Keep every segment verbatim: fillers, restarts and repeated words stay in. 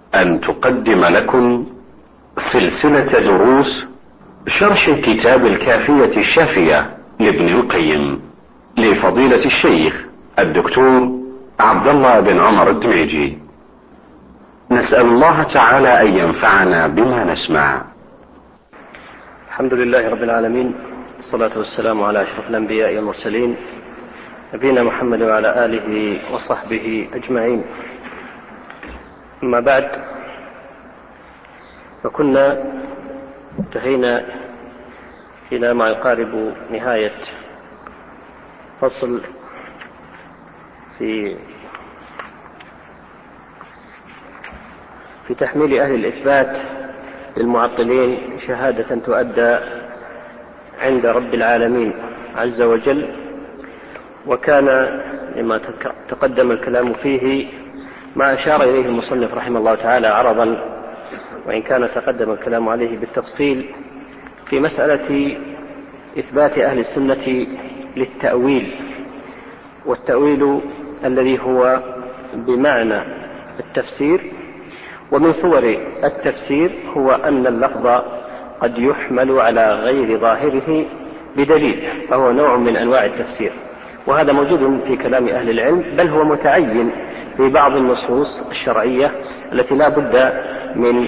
أن تقدم لكم سلسلة دروس شرح كتاب الكافية الشافية لابن القيم لفضيلة الشيخ الدكتور عبد الله بن عمر الدميجي. نسأل الله تعالى أن ينفعنا بما نسمع. الحمد لله رب العالمين، والصلاة والسلام على أشرف الأنبياء والمرسلين نبينا محمد وعلى آله وصحبه أجمعين. أما بعد، فكنا انتهينا إلى ما يقارب نهاية فصل في في تحميل أهل الإثبات للمعطلين شهادة تؤدى عند رب العالمين عز وجل، وكان لما تقدم الكلام فيه ما أشار إليه المصنف رحمه الله تعالى عرضا، وإن كان تقدم الكلام عليه بالتفصيل في مسألة إثبات أهل السنة للتأويل، والتأويل الذي هو بمعنى التفسير. ومن صور التفسير هو أن اللفظ قد يحمل على غير ظاهره بدليل، فهو نوع من أنواع التفسير، وهذا موجود في كلام أهل العلم، بل هو متعين في بعض النصوص الشرعية التي لا بد من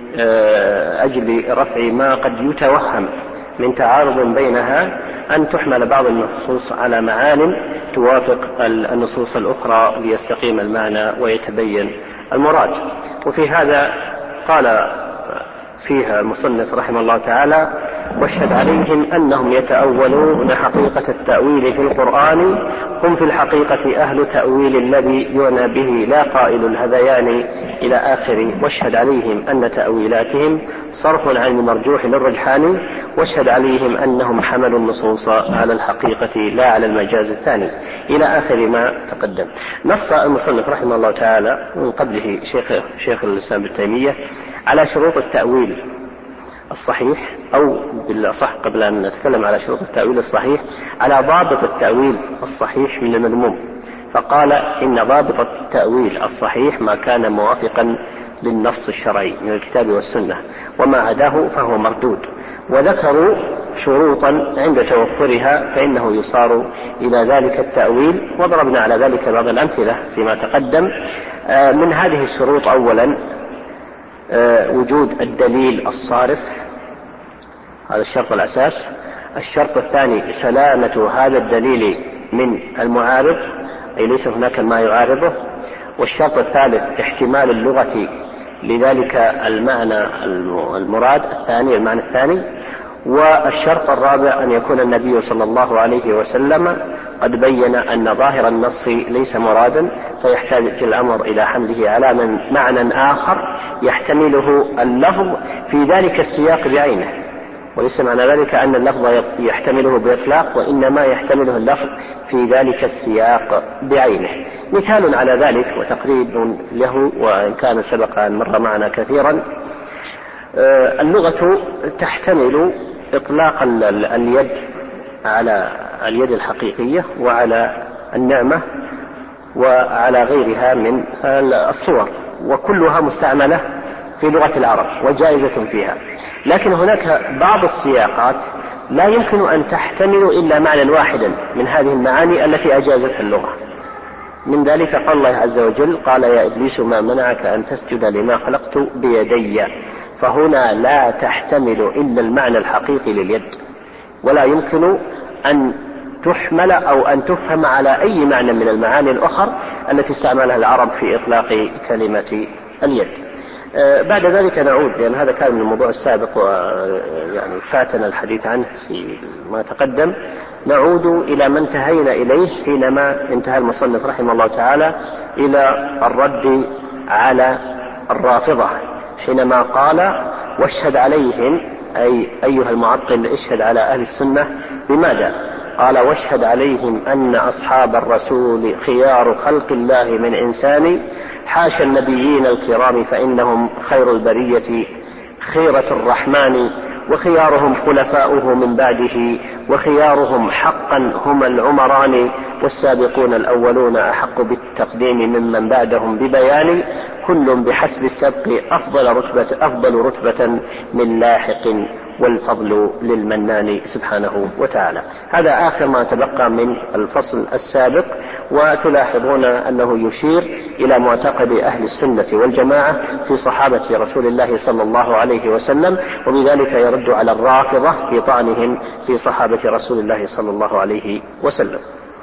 أجل رفع ما قد يتوهم من تعارض بينها أن تحمل بعض النصوص على معان توافق النصوص الأخرى ليستقيم المعنى ويتبين المراد. وفي هذا قال فيها المصنف رحمه الله تعالى: واشهد عليهم أنهم يتأولون حقيقة التأويل في القرآن، هم في الحقيقة أهل تأويل الذي يعنى به لا قائل الهذيان إلى آخر. واشهد عليهم أن تأويلاتهم صرف عن المرجوح للرجحان، واشهد عليهم أنهم حملوا النصوص على الحقيقة لا على المجاز الثاني، إلى آخر ما تقدم. نص المصنف رحمه الله تعالى من قبله شيخ, شيخ الإسلام ابن تيمية على شروط التأويل الصحيح، أو بالأصح قبل أن نتكلم على شروط التأويل الصحيح، على ضابط التأويل الصحيح من المذموم، فقال: إن ضابط التأويل الصحيح ما كان موافقا للنص الشرعي من الكتاب والسنة، وما عداه فهو مردود. وذكروا شروطا عند توفرها فإنه يصار إلى ذلك التأويل، وضربنا على ذلك بعض الأمثلة فيما تقدم. من هذه الشروط: أولا وجود الدليل الصارف، هذا الشرط الأساس. الشرط الثاني سلامة هذا الدليل من المعارض، أي ليس هناك ما يعارضه. والشرط الثالث احتمال اللغة لذلك المعنى المراد الثاني، المعنى الثاني. والشرط الرابع أن يكون النبي صلى الله عليه وسلم قد بين أن ظاهر النص ليس مرادا، فيحتاج الأمر إلى حمله على من معنى آخر يحتمله اللفظ في ذلك السياق بعينه، وليس معنى ذلك أن اللفظ يحتمله بإطلاق، وإنما يحتمله اللفظ في ذلك السياق بعينه. مثال على ذلك وتقريب له، وإن كان سبق أن مر معنا كثيرا، اللغة تحتمل إطلاق اليد على اليد الحقيقية وعلى النعمة وعلى غيرها من الصور، وكلها مستعملة في لغة العرب وجائزة فيها. لكن هناك بعض السياقات لا يمكن أن تحتمل إلا معنى واحدا من هذه المعاني التي أجازتها اللغة. من ذلك قال الله عز وجل: قال يا إبليس ما منعك أن تسجد لما خلقت بيدي. فهنا لا تحتمل إلا المعنى الحقيقي لليد، ولا يمكن أن تحمل أو أن تفهم على أي معنى من المعاني الأخرى التي استعملها العرب في إطلاق كلمة اليد. بعد ذلك نعود، لأن هذا كان من الموضوع السابق ويعني فاتنا الحديث عنه في ما تقدم، نعود إلى ما انتهينا إليه حينما انتهى المصنف رحمه الله تعالى إلى الرد على الرافضة، حينما قال: واشهد عليهم، أي أيها المعطل اشهد على أهل السنة بماذا؟ قال: واشهد عليهم أن أصحاب الرسول خيار خلق الله من إنسان، حاشا النبيين الكرام فإنهم خير البرية خيرة الرحمن، وخيارهم خلفاؤه من بعده وخيارهم حقا هم العمران والسابقون الأولون أحق بالتقديم ممن بعدهم ببيان كل بحسب السبق أفضل رتبة, أفضل رتبة من لاحق والفضل للمنان سبحانه وتعالى. هذا آخر ما تبقى من الفصل السابق، وتلاحظون أنه يشير إلى معتقد أهل السنة والجماعة في صحابة رسول الله صلى الله عليه وسلم، وبذلك يرد على الرافضة في طعنهم في صحابة رسول الله صلى الله عليه وسلم.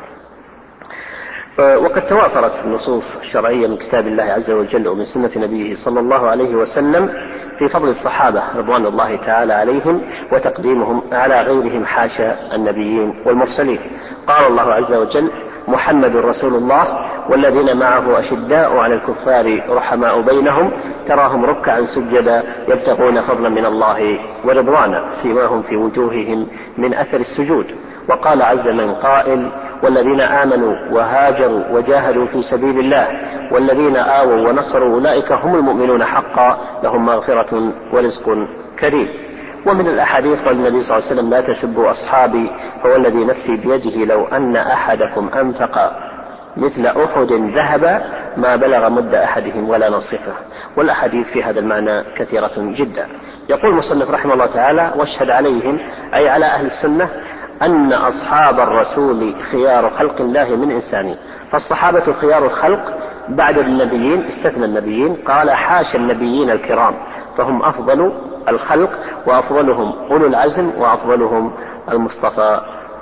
وقد توافرت النصوص الشرعية من كتاب الله عز وجل ومن سنة نبيه صلى الله عليه وسلم في فضل الصحابة رضوان الله تعالى عليهم وتقديمهم على غيرهم حاشا النبيين والمرسلين. قال الله عز وجل: محمد رسول الله والذين معه أشداء على الكفار رحماء بينهم تراهم ركعا سجدا يبتغون فضلا من الله ورضوانا سيماهم في وجوههم من أثر السجود. وقال عز من قائل: والذين آمنوا وهاجروا وجاهدوا في سبيل الله والذين آووا ونصروا أولئك هم المؤمنون حقا لهم مغفرة ورزق كريم. ومن الأحاديث قال النبي صلى الله عليه وسلم: لا تسبوا أصحابي فوالذي نفسي بيده لو أن أحدكم أنفق مثل أحد ذهب ما بلغ مد أحدهم ولا نصفه. والأحاديث في هذا المعنى كثيرة جدا. يقول المصنف رحمه الله تعالى: واشهد عليهم أي على أهل السنة أن أصحاب الرسول خيار خلق الله من إنسان. فالصحابة خيار الخلق بعد النبيين، استثنى النبيين، قال: حاشا النبيين الكرام فهم أفضل الخلق وأفضلهم أولو العزم وأفضلهم المصطفى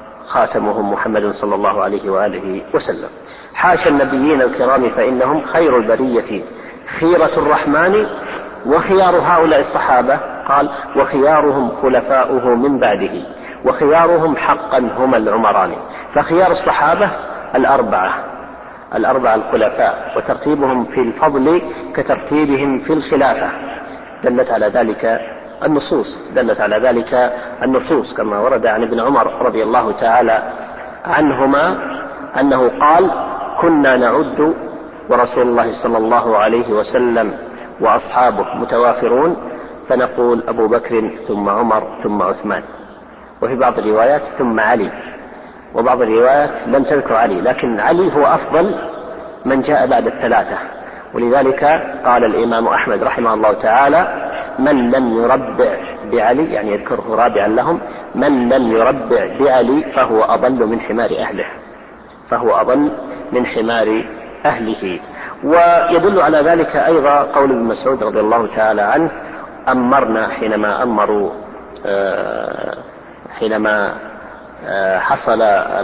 خاتمهم محمد صلى الله عليه وآله وسلم. حاشا النبيين الكرام فإنهم خير البرية خيرة الرحمن وخيار هؤلاء الصحابة قال: وخيارهم خلفاؤه من بعده وخيارهم حقا هم العمران. فخيار الصحابة الأربعة الأربعة الخلفاء، وترتيبهم في الفضل كترتيبهم في الخلافة دلت على ذلك النصوص دلت على ذلك النصوص كما ورد عن ابن عمر رضي الله تعالى عنهما أنه قال: كنا نعد ورسول الله صلى الله عليه وسلم وأصحابه متوافرون فنقول أبو بكر ثم عمر ثم عثمان، وفي بعض الروايات ثم علي، وبعض الروايات لم تذكر علي، لكن علي هو أفضل من جاء بعد الثلاثة. ولذلك قال الإمام أحمد رحمه الله تعالى: من لم يربع بعلي، يعني يذكره رابعا لهم، من لم يربع بعلي فهو أضل من حمار أهله فهو أضل من حمار أهله. ويدل على ذلك أيضا قول ابن مسعود رضي الله تعالى عنه: أمرنا حينما أمروا حينما حصل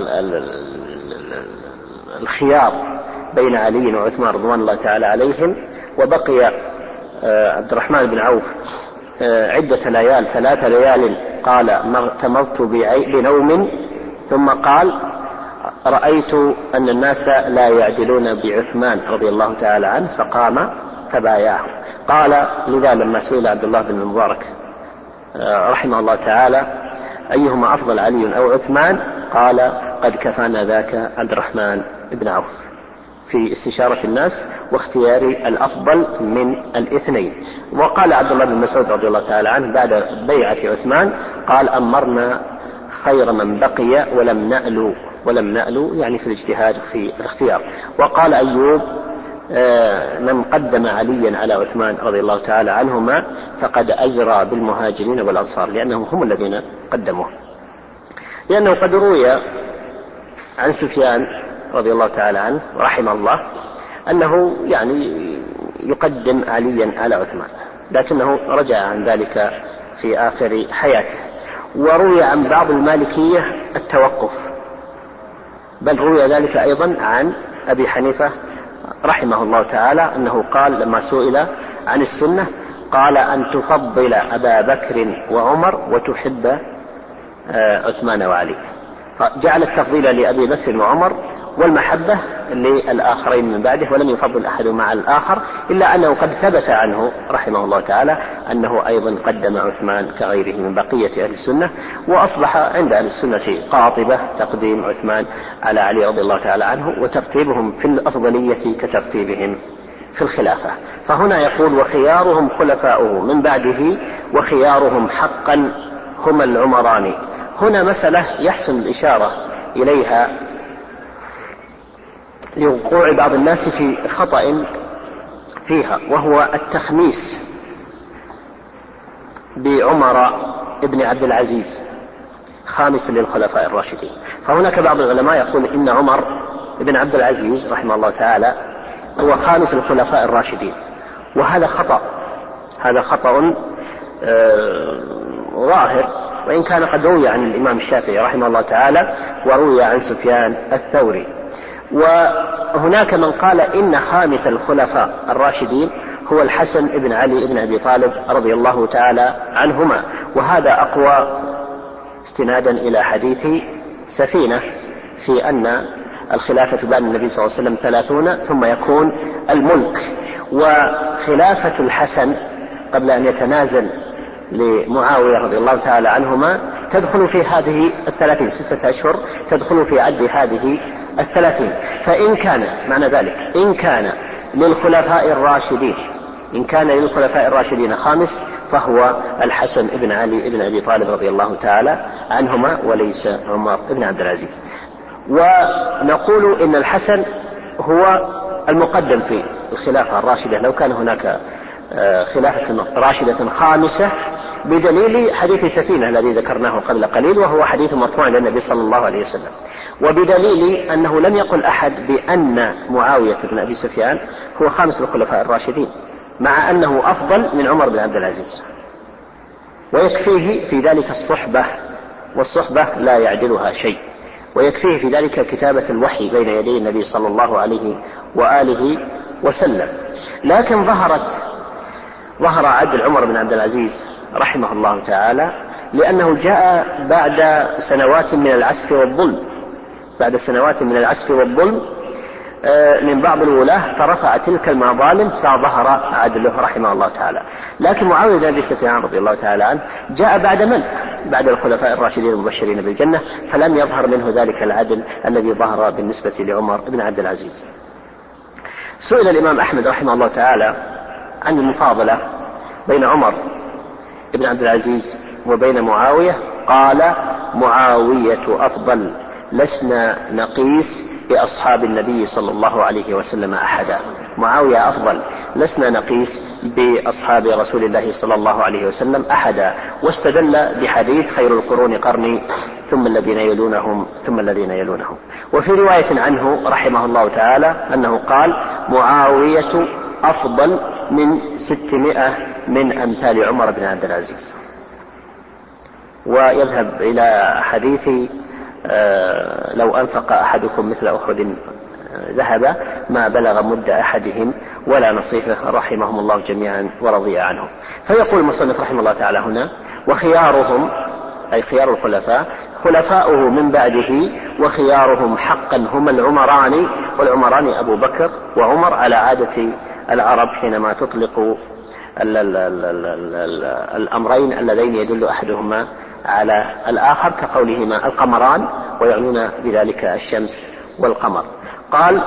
الخيار بين علي وعثمان رضوان الله تعالى عليهم، وبقي عبد الرحمن بن عوف عدة ليال ثلاث ليال، قال: اغتمضت بنوم، ثم قال: رأيت أن الناس لا يعدلون بعثمان رضي الله تعالى عنه، فقام فبايعه. قال لذا لما سئل عبد الله بن المبارك رحمه الله تعالى: أيهما أفضل، علي أو عثمان؟ قال: قد كفانا ذاك عبد الرحمن بن عوف في استشارة الناس واختيار الأفضل من الاثنين. وقال عبد الله بن مسعود رضي الله تعالى عنه بعد بيعة عثمان قال: أمرنا خير من بقي ولم نألو ولم نألو يعني في الاجتهاد في الاختيار. وقال أيوب: من قدم عليا على عثمان رضي الله تعالى عنهما فقد أزرى بالمهاجرين والأنصار، لأنهم هم الذين قدموه. لأنه قد روي عن سفيان رضي الله تعالى عنه رحمه الله أنه يعني يقدم عليا على عثمان، لكنه رجع عن ذلك في آخر حياته. وروي عن بعض المالكية التوقف، بل روي ذلك أيضا عن أبي حنيفة رحمه الله تعالى أنه قال لما سئل عن السنة قال: أن تفضل أبا بكر وعمر وتحب عثمان وعلي. فجعل التفضيل لأبي بكر وعمر والمحبة للآخرين من بعده، ولم يفضل أحد مع الآخر، إلا أنه قد ثبت عنه رحمه الله تعالى أنه أيضا قدم عثمان كغيره من بقية أهل السنة. وأصبح عند أهل السنة قاطبة تقديم عثمان على علي رضي الله تعالى عنه، وترتيبهم في الأفضلية كترتيبهم في الخلافة. فهنا يقول: وخيارهم خلفاؤه من بعده وخيارهم حقا هم العمران. هنا مسألة يحسن الإشارة إليها لوقوع بعض الناس في خطأ فيها، وهو التخميس بعمر ابن عبد العزيز خامس للخلفاء الراشدين. فهناك بعض العلماء يقول إن عمر ابن عبد العزيز رحمه الله تعالى هو خامس الخلفاء الراشدين، وهذا خطأ، هذا خطأ آه ظاهر، وإن كان قد روي عن الإمام الشافعي رحمه الله تعالى وروي عن سفيان الثوري. وهناك من قال إن خامس الخلفاء الراشدين هو الحسن بن علي بن أبي طالب رضي الله تعالى عنهما، وهذا أقوى استنادا إلى حديث سفينة في أن الخلافة بعد النبي صلى الله عليه وسلم ثلاثون ثم يكون الملك. وخلافة الحسن قبل أن يتنازل لمعاوية رضي الله تعالى عنهما تدخل في هذه الثلاثين، ستة أشهر تدخل في عد هذه الثلاثين. فإن كان معنى ذلك إن كان للخلفاء الراشدين إن كان للخلفاء الراشدين خامس فهو الحسن بن علي بن أبي طالب رضي الله تعالى عنهما وليس عمر بن عبد العزيز. ونقول إن الحسن هو المقدم في الخلافة الراشدة لو كان هناك خلافة راشدة خامسة، بدليل حديث سفينة الذي ذكرناه قبل قليل وهو حديث مرفوع إلى النبي صلى الله عليه وسلم، وبدليل أنه لم يقل أحد بأن معاوية بن أبي سفيان هو خامس الخلفاء الراشدين، مع أنه أفضل من عمر بن عبد العزيز. ويكفيه في ذلك الصحبة، والصحبة لا يعدلها شيء، ويكفيه في ذلك كتابة الوحي بين يدي النبي صلى الله عليه وآله وسلم. لكن ظهرت ظهر عدل عمر بن عبد العزيز رحمه الله تعالى لأنه جاء بعد سنوات من العسف والظلم بعد سنوات من العسف والظلم من بعض الولاة، فرفع تلك المظالم فظهر عدله رحمه الله تعالى. لكن معاوية بن أبي سفيان رضي الله تعالى عنه جاء بعد من؟ بعد الخلفاء الراشدين المبشرين بالجنة، فلم يظهر منه ذلك العدل الذي ظهر بالنسبة لعمر بن عبد العزيز. سئل الإمام أحمد رحمه الله تعالى عن المفاضلة بين عمر بن عبد العزيز وبين معاوية، قال: معاوية أفضل، لسنا نقيس بأصحاب النبي صلى الله عليه وسلم أحدا. معاوية أفضل، لسنا نقيس بأصحاب رسول الله صلى الله عليه وسلم أحدا. واستدل بحديث: خير القرون قرني ثم الذين يلونهم ثم الذين يلونهم. وفي رواية عنه رحمه الله تعالى أنه قال: معاوية أفضل من ستمائة من أمثال عمر بن عبد العزيز. ويذهب إلى حديث: آه لو أنفق أحدكم مثل أحد ذهب ما بلغ مد أحدهم ولا نصيفه، رحمهم الله جميعا ورضي عنهم. فيقول المصنف رحمه الله تعالى هنا: وخيارهم، أي خيار الخلفاء، خلفاؤه من بعده، وخيارهم حقا هم العمران، والعمران أبو بكر وعمر، على عادة العرب حينما تطلق ال ال ال ال ال الأمرين اللذين يدل أحدهما على الآخر، كقولهما القمران، ويعنون بذلك الشمس والقمر. قال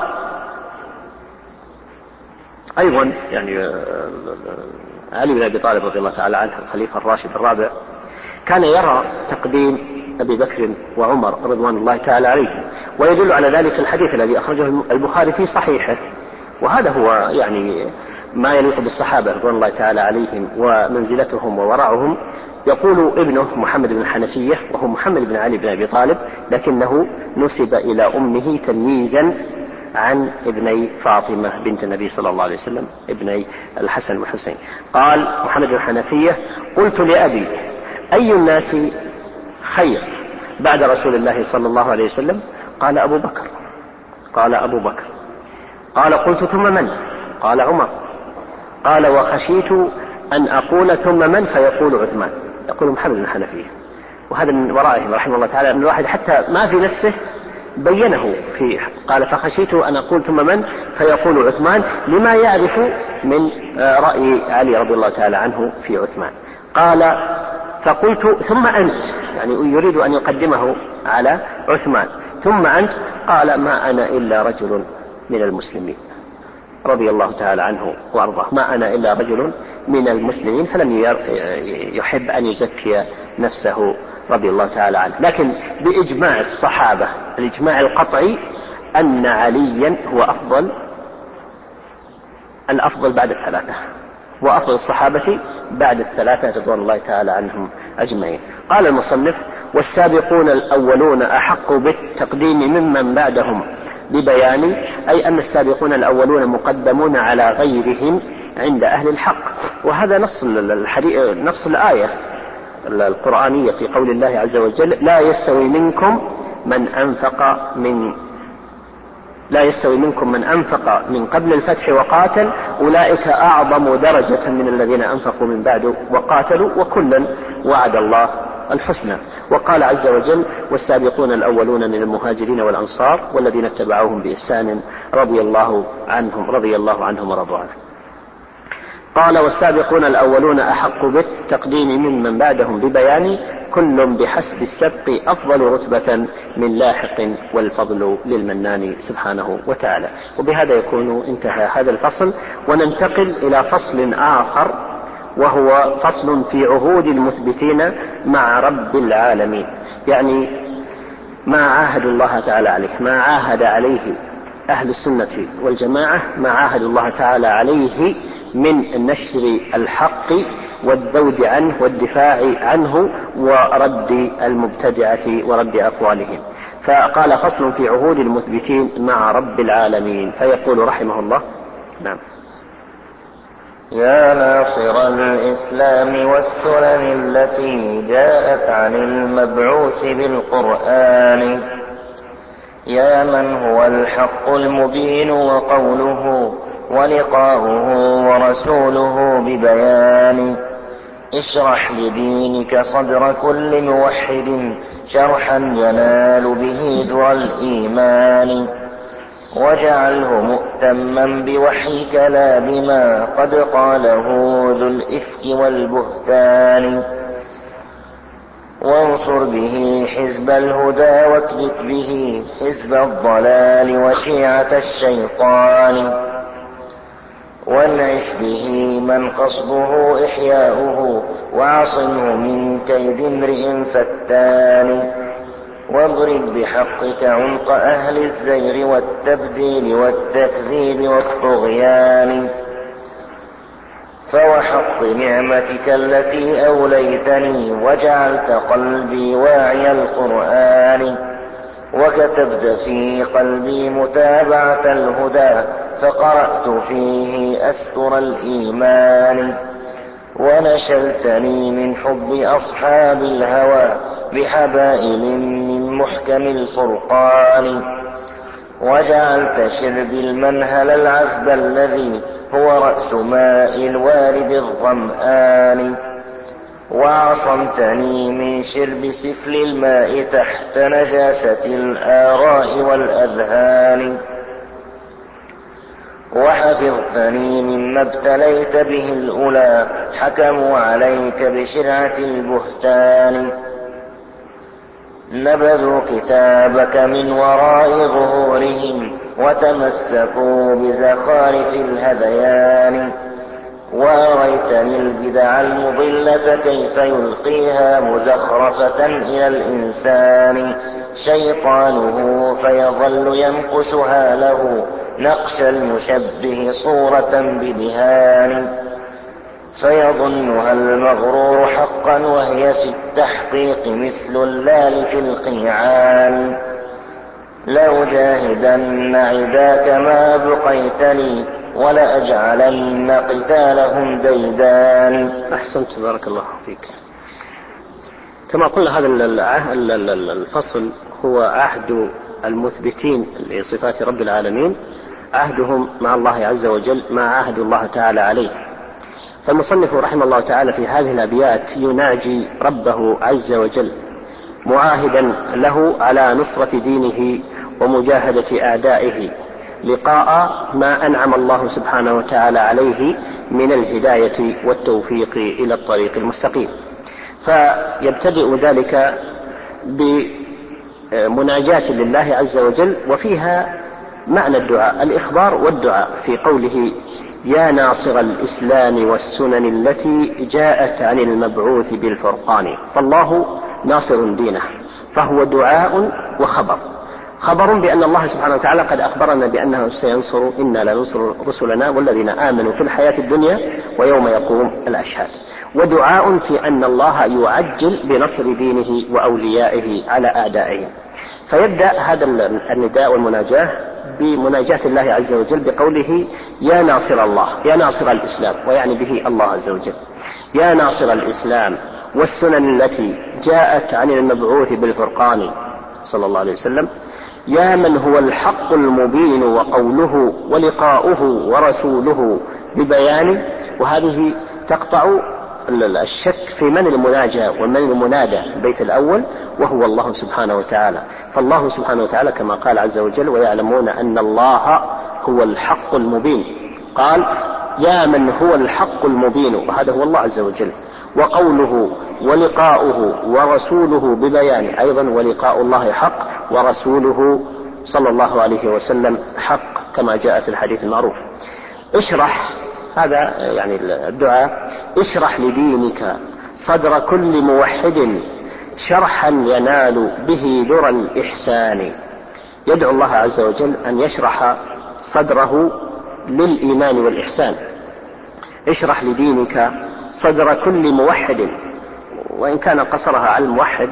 أيضا يعني علي بن أبي طالب رضي الله تعالى عنه الخليفة الراشد الرابع كان يرى تقديم أبي بكر وعمر رضوان الله تعالى عليهم، ويدل على ذلك الحديث الذي أخرجه البخاري في صحيحه، وهذا هو يعني ما يليق بالصحابة رضوان الله تعالى عليهم ومنزلتهم وورعهم. يقول ابنه محمد بن الحنفية، وهو محمد بن علي بن أبي طالب، لكنه نسب إلى أمه تمييزا عن ابني فاطمة بنت النبي صلى الله عليه وسلم، ابني الحسن والحسين. قال محمد بن الحنفية: قلت لأبي: أي الناس خير بعد رسول الله صلى الله عليه وسلم؟ قال: أبو بكر. قال: أبو بكر. قال: قلت: ثم من؟ قال: عمر. قال: وخشيت أن أقول ثم من فيقول عثمان. يقول محمد بن الحنفية، وهذا من ورائهم رحمه الله تعالى، من الواحد حتى ما في نفسه بينه في قال: فخشيت أن أقول ثم من فيقول عثمان، لما يعرف من رأي علي رضي الله تعالى عنه في عثمان. قال: فقلت: ثم أنت، يعني يريد أن يقدمه على عثمان. ثم أنت؟ قال: ما أنا إلا رجل من المسلمين، رضي الله تعالى عنه وأرضاه، ما أنا إلا رجل من المسلمين، فلم يحب أن يزكي نفسه رضي الله تعالى عنه. لكن بإجماع الصحابة الإجماع القطعي أن عليا هو أفضل الأفضل بعد الثلاثة، وأفضل الصحابة بعد الثلاثة رضوان الله تعالى عنهم أجمعين. قال المصنف: والسابقون الأولون أحق بالتقديم ممن بعدهم ببيان، أي أن السابقون الأولون مقدمون على غيرهم عند أهل الحق. وهذا نص نص الآية القرآنية في قول الله عز وجل: لا يستوي منكم من أنفق من لا يستوي منكم من أنفق من قبل الفتح وقاتل أولئك أعظم درجة من الذين أنفقوا من بعد وقاتلوا وكلا وعد الله الحسنى. وقال عز وجل: والسابقون الأولون من المهاجرين والأنصار والذين اتبعوهم بإحسان رضي الله عنهم رضي الله عنهم ورضوا عنه. قال: والسابقون الأولون أحق بالتقديم ممن بعدهم ببيان، كل بحسب السبق أفضل رتبة من لاحق والفضل للمنان سبحانه وتعالى. وبهذا يكون انتهى هذا الفصل، وننتقل إلى فصل آخر وهو فصل في عهود المثبتين مع رب العالمين، يعني ما عاهد الله تعالى عليه، ما عاهد عليه أهل السنة والجماعة، ما عاهد الله تعالى عليه من نشر الحق والذود عنه والدفاع عنه ورد المبتدعة ورد أقوالهم. فقال: فصل في عهود المثبتين مع رب العالمين. فيقول رحمه الله: نعم. يا ناصر الإسلام والسنن التي جاءت عن المبعوث بالقرآن، يا من هو الحق المبين وقوله ولقاؤه ورسوله ببيان، اشرح لدينك صدر كل موحد شرحا ينال به ذرى الإيمان، واجعله مؤتما بوحيك لا بما قد قاله ذو الإفك والبهتان، وانصر به حزب الهدى واكبت به حزب الضلال وشيعة الشيطان، وانعش به من قصده إحياؤه وعصمه من كيد امرئ فتان، واضرب بحقك عنق أهل الزير والتبديل والتكذيب والطغيان، فوحق نعمتك التي أوليتني وجعلت قلبي واعي القرآن، وكتبت في قلبي متابعة الهدى فقرأت فيه أستر الإيمان، ونشلتني من حب أصحاب الهوى بحبائل من محكم الفرقان، وجعلت شربي المنهل العذب الذي هو رأس ماء الوارد الظمآن، وعصمتني من شرب سفل الماء تحت نجاسة الآراء والأذهان، وحفظتني مما ابتليت به الأولى حكموا عليك بشرعة البهتان، نبذوا كتابك من وراء ظهورهم وتمسكوا بزخارف الهذيان، وأريتني البدع المضلة كيف يلقيها مزخرفة إلى الإنسان شيطانه فيظل ينقشها له نقش المشبه صورة بدهان، فيظنها المغرور حقا وهي في التحقيق مثل اللال في القيعان، لأجاهدن عداك ما بقيتني ولأجعلن قتالهم ديدان. أحسنت، بارك الله فيك. كما قلنا هذا الفصل هو عهد المثبتين لصفات رب العالمين، عهدهم مع الله عز وجل ما عاهد الله تعالى عليه. فالمصنف رحمه الله تعالى في هذه الأبيات يناجي ربه عز وجل معاهدا له على نصرة دينه ومجاهدة أعدائه لقاء ما أنعم الله سبحانه وتعالى عليه من الهداية والتوفيق إلى الطريق المستقيم. فيبتدئ ذلك بمناجاة لله عز وجل، وفيها معنى الدعاء، الإخبار والدعاء، في قوله: يا ناصر الإسلام والسنن التي جاءت عن المبعوث بالفرقان. فالله ناصر دينه، فهو دعاء وخبر. خبر بأن الله سبحانه وتعالى قد أخبرنا بأنه سينصر، إنا لننصر رسلنا والذين آمنوا في الحياة الدنيا ويوم يقوم الأشهاد. ودعاء في أن الله يعجل بنصر دينه وأوليائه على أعدائه. فيبدأ هذا النداء والمناجاة بمناجاة الله عز وجل بقوله يا ناصر الله، يا ناصر الإسلام، ويعني به الله عز وجل، يا ناصر الإسلام والسنن التي جاءت عن المبعوث بالفرقان صلى الله عليه وسلم، يا من هو الحق المبين وقوله ولقاؤه ورسوله ببيانه. وهذه تقطع الشك في من المناجى ومن المنادى في البيت الأول، وهو الله سبحانه وتعالى. فالله سبحانه وتعالى كما قال عز وجل ويعلمون أن الله هو الحق المبين، قال يا من هو الحق المبين، وهذا هو الله عز وجل. وقوله ولقاؤه ورسوله ببيانه، أيضا ولقاء الله حق ورسوله صلى الله عليه وسلم حق كما جاء في الحديث المعروف. اشرح، هذا يعني الدعاء، اشرح لدينك صدر كل موحد شرحا ينال به ذرى الإحسان. يدعو الله عز وجل أن يشرح صدره للإيمان والإحسان. اشرح لدينك صدر كل موحد، وإن كان قصرها على الموحد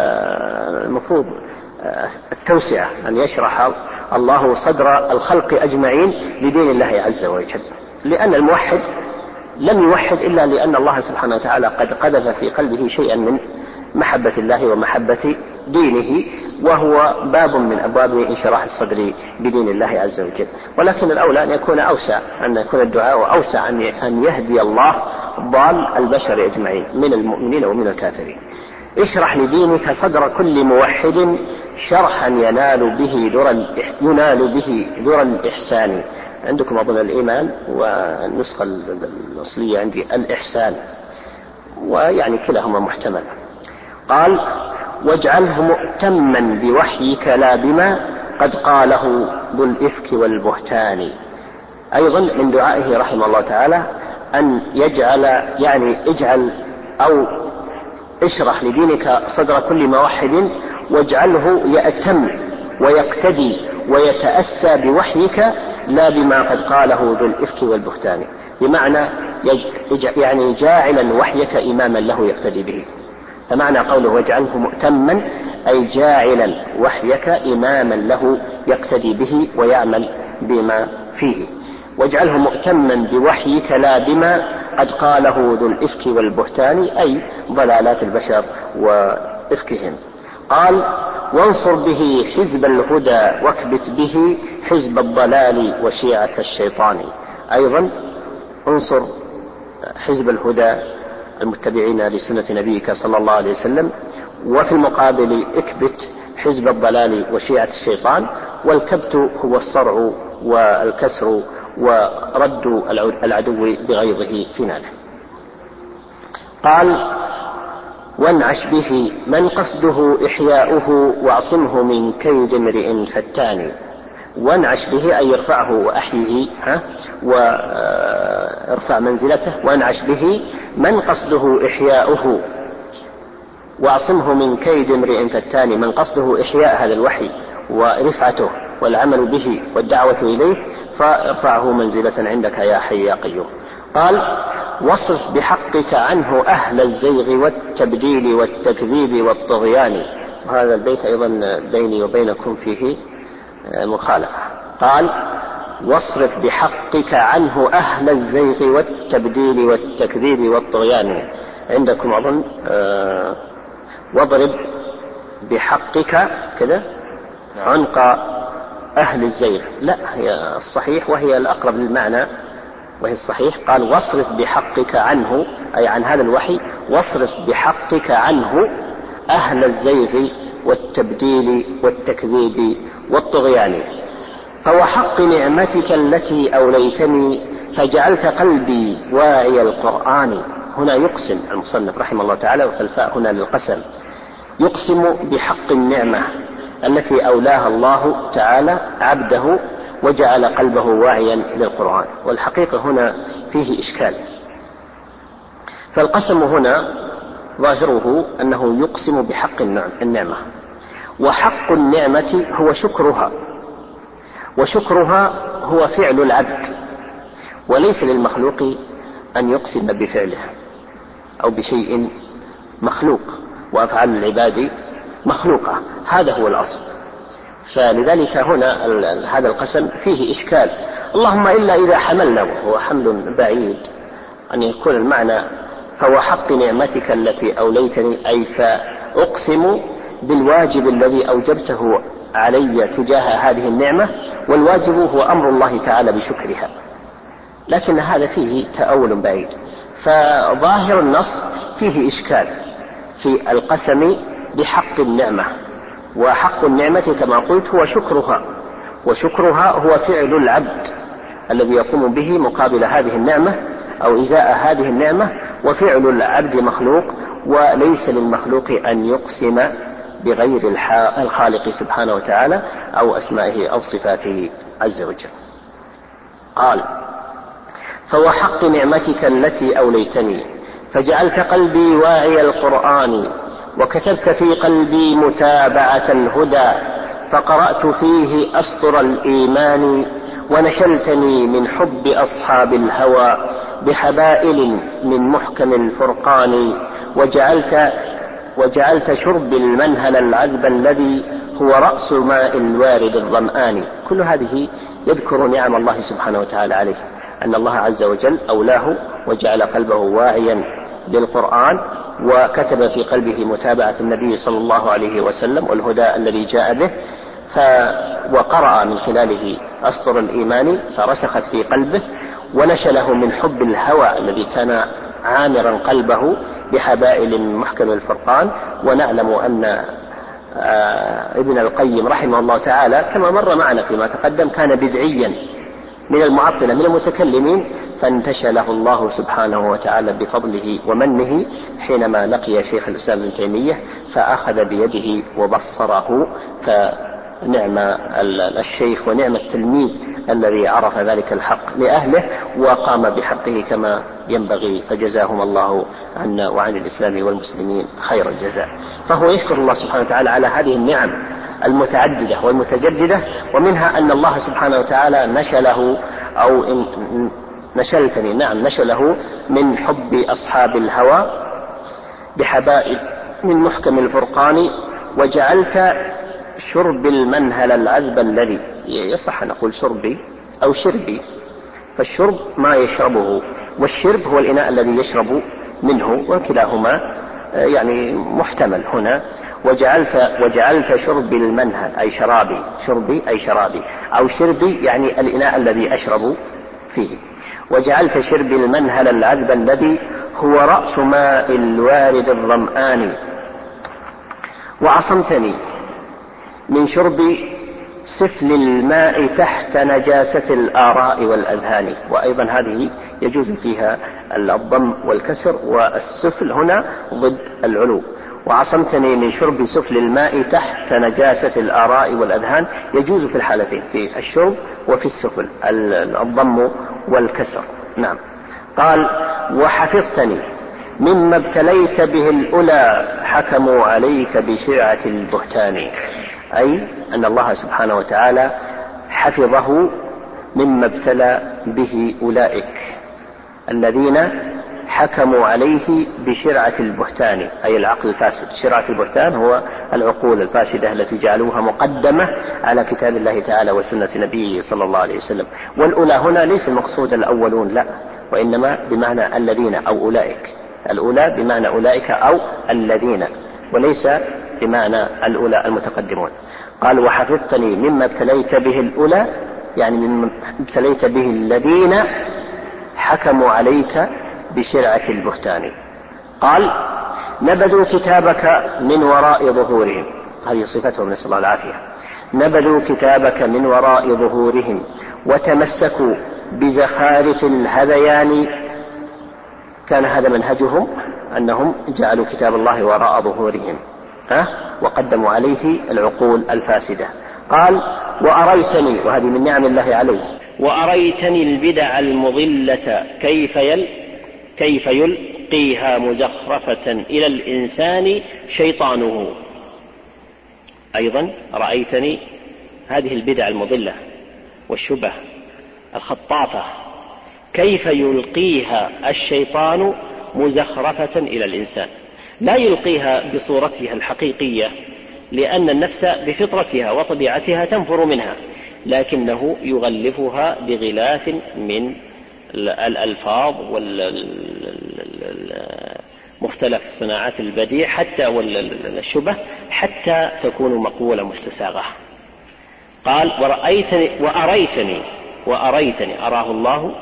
فالمفروض التوسعة، أن يشرح الله صدر الخلق أجمعين لدين الله عز وجل، لأن الموحد لم يوحد إلا لأن الله سبحانه وتعالى قد قذف في قلبه شيئا من محبة الله ومحبة دينه، وهو باب من أبواب انشراح الصدر بدين الله عز وجل. ولكن الأولى أن يكون أوسع، أن يكون الدعاء أوسع، أن يهدي الله ضال البشر أجمعين من المؤمنين ومن الكافرين. اشرح لدينك صدر كل موحد شرحا ينال به ذرى ينال به ذرى الإحسان. عندكم أظن الإيمان، والنسخة الأصلية عندي الإحسان، ويعني كلاهما محتمل. قال واجعله مؤتما بوحيك لا بما قد قاله ذو الإفك والبهتان. أيضا من دعائه رحمه الله تعالى أن يجعل، يعني اجعل أو اشرح لدينك صدر كل موحد واجعله يأتم ويقتدي ويتأسى بوحيك لا بما قد قاله ذو الإفك والبهتان، بمعنى يعني جاعلا وحيك إماما له يقتدي به. فمعنى قوله واجعله مؤتما أي جاعلا وحيك إماما له يقتدي به ويعمل بما فيه. واجعله مؤتما بوحيك لا بما قد قاله ذو الإفك والبهتان، أي ضلالات البشر وإفكهم. قال وانصر به حزب الهدى واكبت به حزب الضلال وشيعة الشيطان. أيضا انصر حزب الهدى المتبعين لسنة نبيك صلى الله عليه وسلم، وفي المقابل اكبت حزب الضلال وشيعة الشيطان. والكبت هو الصرع والكسر ورد العدو بغيظه في ناله. قال وانعش به من قصده إحياؤه واعصمه من كيد امرئ فتان. وانعش به أي يرفعه وأحيه وارفع منزلته. وانعش به من قصده إحياؤه واعصمه من كيد امرئ فتان. من قصده إحياء هذا الوحي ورفعته والعمل به والدعوة إليه فارفعه منزلة عندك يا حي يا قيوم. قال واصرف بحقك عنه أهل الزيغ والتبديل والتكذيب والطغيان. وهذا البيت أيضا بيني وبينكم فيه مخالفة. قال واصرف بحقك عنه أهل الزيغ والتبديل والتكذيب والطغيان. عندكم أظن أه واضرب بحقك كذا عنق أهل الزيغ، لا هي الصحيح وهي الأقرب للمعنى وهي الصحيح. قال واصرف بحقك عنه أي عن هذا الوحي، واصرف بحقك عنه أهل الزيغ والتبديل والتكذيب والطغيان. فهو حق نعمتك التي أوليتني فجعلت قلبي واعي القرآن. هنا يقسم المصنف رحمه الله تعالى، والفاء هنا للقسم، يقسم بحق النعمة التي أولاها الله تعالى عبده وجعل قلبه واعيا للقرآن. والحقيقة هنا فيه إشكال. فالقسم هنا ظاهره أنه يقسم بحق النعمة، وحق النعمة هو شكرها، وشكرها هو فعل العبد، وليس للمخلوق أن يقسم بفعلها أو بشيء مخلوق، وأفعال العباد مخلوقة، هذا هو الأصل. فلذلك هنا هذا القسم فيه إشكال، اللهم إلا إذا حملنا، وهو حمل بعيد أن يكون المعنى فهو حق نعمتك التي أوليتني، أي فأقسم بالواجب الذي أوجبته علي تجاه هذه النعمة، والواجب هو أمر الله تعالى بشكرها، لكن هذا فيه تأول بعيد. فظاهر النص فيه إشكال في القسم بحق النعمة، وحق النعمة كما قلت هو شكرها، وشكرها هو فعل العبد الذي يقوم به مقابل هذه النعمة أو إزاء هذه النعمة، وفعل العبد مخلوق، وليس للمخلوق أن يقسم بغير الخالق سبحانه وتعالى أو أسمائه أو صفاته عز وجل. قال فوحق نعمتك التي أوليتني فجعلت قلبي واعي القرآن، وكتبت في قلبي متابعة الهدى، فقرأت فيه أسطر الإيمان، ونشلتني من حب أصحاب الهوى بحبائل من محكم الفرقان، وجعلت وجعلت شرب المنهل العذب الذي هو رأس ماء الوارد الظمآن. كل هذه يذكر نعم الله سبحانه وتعالى عليه، أن الله عز وجل أولاه وجعل قلبه واعيا للقرآن، وكتب في قلبه متابعة النبي صلى الله عليه وسلم والهدى الذي جاء به، ف وقرأ من خلاله أسطر الإيمان فرسخت في قلبه، ونشله من حب الهوى الذي كان عامرا قلبه بحبائل محكم الفرقان. ونعلم أن ابن القيم رحمه الله تعالى كما مر معنا فيما تقدم كان بدعيا من المعطلة من المتكلمين، فانتشله الله سبحانه وتعالى بفضله ومنه حينما لقي شيخ الإسلام ابن تيمية فأخذ بيده وبصره، فنعم الشيخ ونعم التلميذ الذي عرف ذلك الحق لأهله وقام بحقه كما ينبغي، فجزاهم الله عنا وعن الإسلام والمسلمين خير الجزاء. فهو يشكر الله سبحانه وتعالى على هذه النعم المتعددة والمتجددة، ومنها أن الله سبحانه وتعالى نشله أو إن نشلتني نعم نشله من حب أصحاب الهوى بحبائل من محكم الفرقان، وجعلت شرب المنهل العذب الذي يصح نقول شربي أو شربي، فالشرب ما يشربه، والشرب هو الإناء الذي يشرب منه، وكلاهما يعني محتمل هنا. وجعلت وجعلت شرب المنهل أي شرابي، شربي أي شرابي، أو شربي يعني الإناء الذي أشرب فيه. وجعلت شرب المنهل العذب الذي هو رأس ماء الوارد الظمآن، وعصمتني من شرب سفل الماء تحت نجاسة الآراء والأذهان. وأيضا هذه يجوز فيها الضم والكسر، والسفل هنا ضد العلو. وعصمتني من شرب سفل الماء تحت نجاسة الآراء والأذهان، يجوز في الحالتين، في الشرب وفي السفل، الضم والكسر. نعم. قال وحفظتني مما ابتليت به الأولى حكموا عليك بشرعة البهتان، أي أن الله سبحانه وتعالى حفظه مما ابتلى به أولئك الذين حكموا عليه بشرعة البهتان، أي العقل الفاسد. شرعة البهتان هو العقول الفاسدة التي جعلوها مقدمة على كتاب الله تعالى وسنة نبيه صلى الله عليه وسلم. والأولى هنا ليس المقصود الأولون، لا، وإنما بمعنى الذين أو أولئك. الأولى بمعنى أولئك أو الذين، وليس بمعنى الأولى المتقدمون. قال وحفظتني مما ابتليت به الأولى، يعني مما ابتليت به الذين حكموا عليك بشرعة البهتان. قال نبذوا كتابك من وراء ظهورهم، هذه صفتهم نسأل الله العافية. نبذوا كتابك من وراء ظهورهم وتمسكوا بزخارف الهذيان. كان هذا منهجهم، أنهم جعلوا كتاب الله وراء ظهورهم أه؟ وقدموا عليه العقول الفاسدة. قال وأريتني، وهذه من نعم الله عليه، وأريتني البدع المضلة كيف يل كيف يل يلقيها مزخرفة إلى الإنسان شيطانه. أيضا رأيتني هذه البدع المضلة والشبه الخطافة كيف يلقيها الشيطان مزخرفة إلى الإنسان، لا يلقيها بصورتها الحقيقية لأن النفس بفطرتها وطبيعتها تنفر منها، لكنه يغلفها بغلاف من الألفاظ ومختلف صناعات البديع حتى والشبه حتى تكون مقولة مستساغة. قال ورأيتني وأريتني وأريتني أراه الله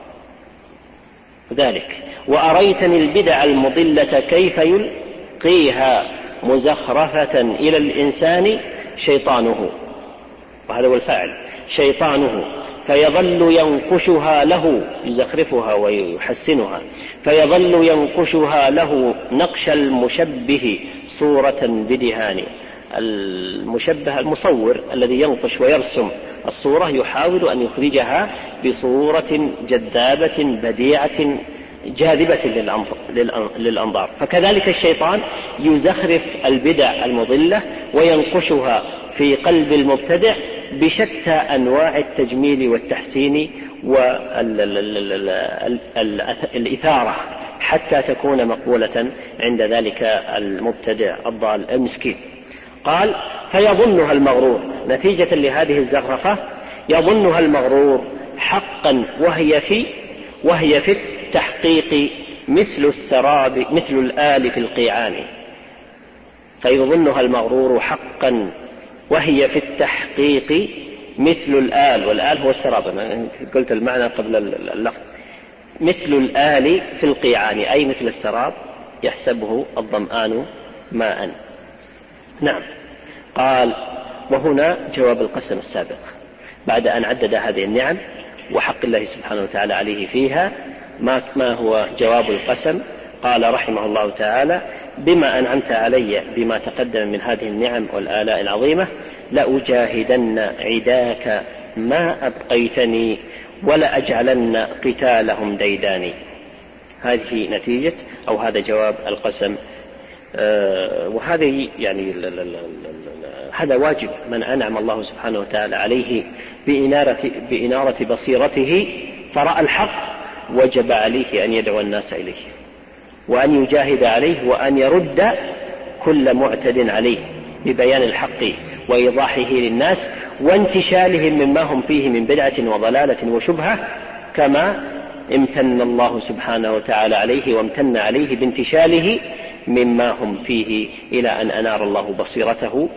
ذلك وأريتني البدع المضلة كيف يلقيها مزخرفة إلى الإنسان شيطانه، وهذا هو الفاعل شيطانه، فيظل ينقشها له يزخرفها ويحسنها، فيظل ينقشها له نقش المشبه صورة بدهان. المشبه المصور الذي ينقش ويرسم الصورة يحاول أن يخرجها بصورة جذابة بديعة جاذبة للأنظار، فكذلك الشيطان يزخرف البدع المضلة وينقشها في قلب المبتدع بشتى أنواع التجميل والتحسين والإثارة حتى تكون مقبولة عند ذلك المبتدع الضال المسكين. قال فيظنها المغرور، نتيجة لهذه الزخرفة يظنها المغرور حقا وهي في وهي في التحقيق مثل السراب مثل الآل في القيعان. فيظنها المغرور حقا وهي في التحقيق مثل الآل، والآل هو السراب، أنا قلت المعنى قبل اللفظ، مثل الآل في القيعان أي مثل السراب يحسبه الظمآن ماء. نعم. قال وهنا جواب القسم السابق بعد أن عدد هذه النعم وحق الله سبحانه وتعالى عليه فيها. ما, ما هو جواب القسم؟ قال رحمه الله تعالى بما أنعمت علي بما تقدم من هذه النعم والآلاء العظيمة لأجاهدن عداك ما أبقيتني ولأجعلن قتالهم ديداني. هذه نتيجة أو هذا جواب القسم. آه وهذه يعني ل ل ل ل هذا واجب من أنعم الله سبحانه وتعالى عليه بإنارة, بإنارة بصيرته فرأى الحق، وجب عليه أن يدعو الناس إليه وأن يجاهد عليه وأن يرد كل معتد عليه ببيان الحق وإيضاحه للناس وانتشالهم مما هم فيه من بدعة وضلالة وشبهة، كما امتن الله سبحانه وتعالى عليه وامتن عليه بانتشاله مما هم فيه إلى أن أنار الله بصيرته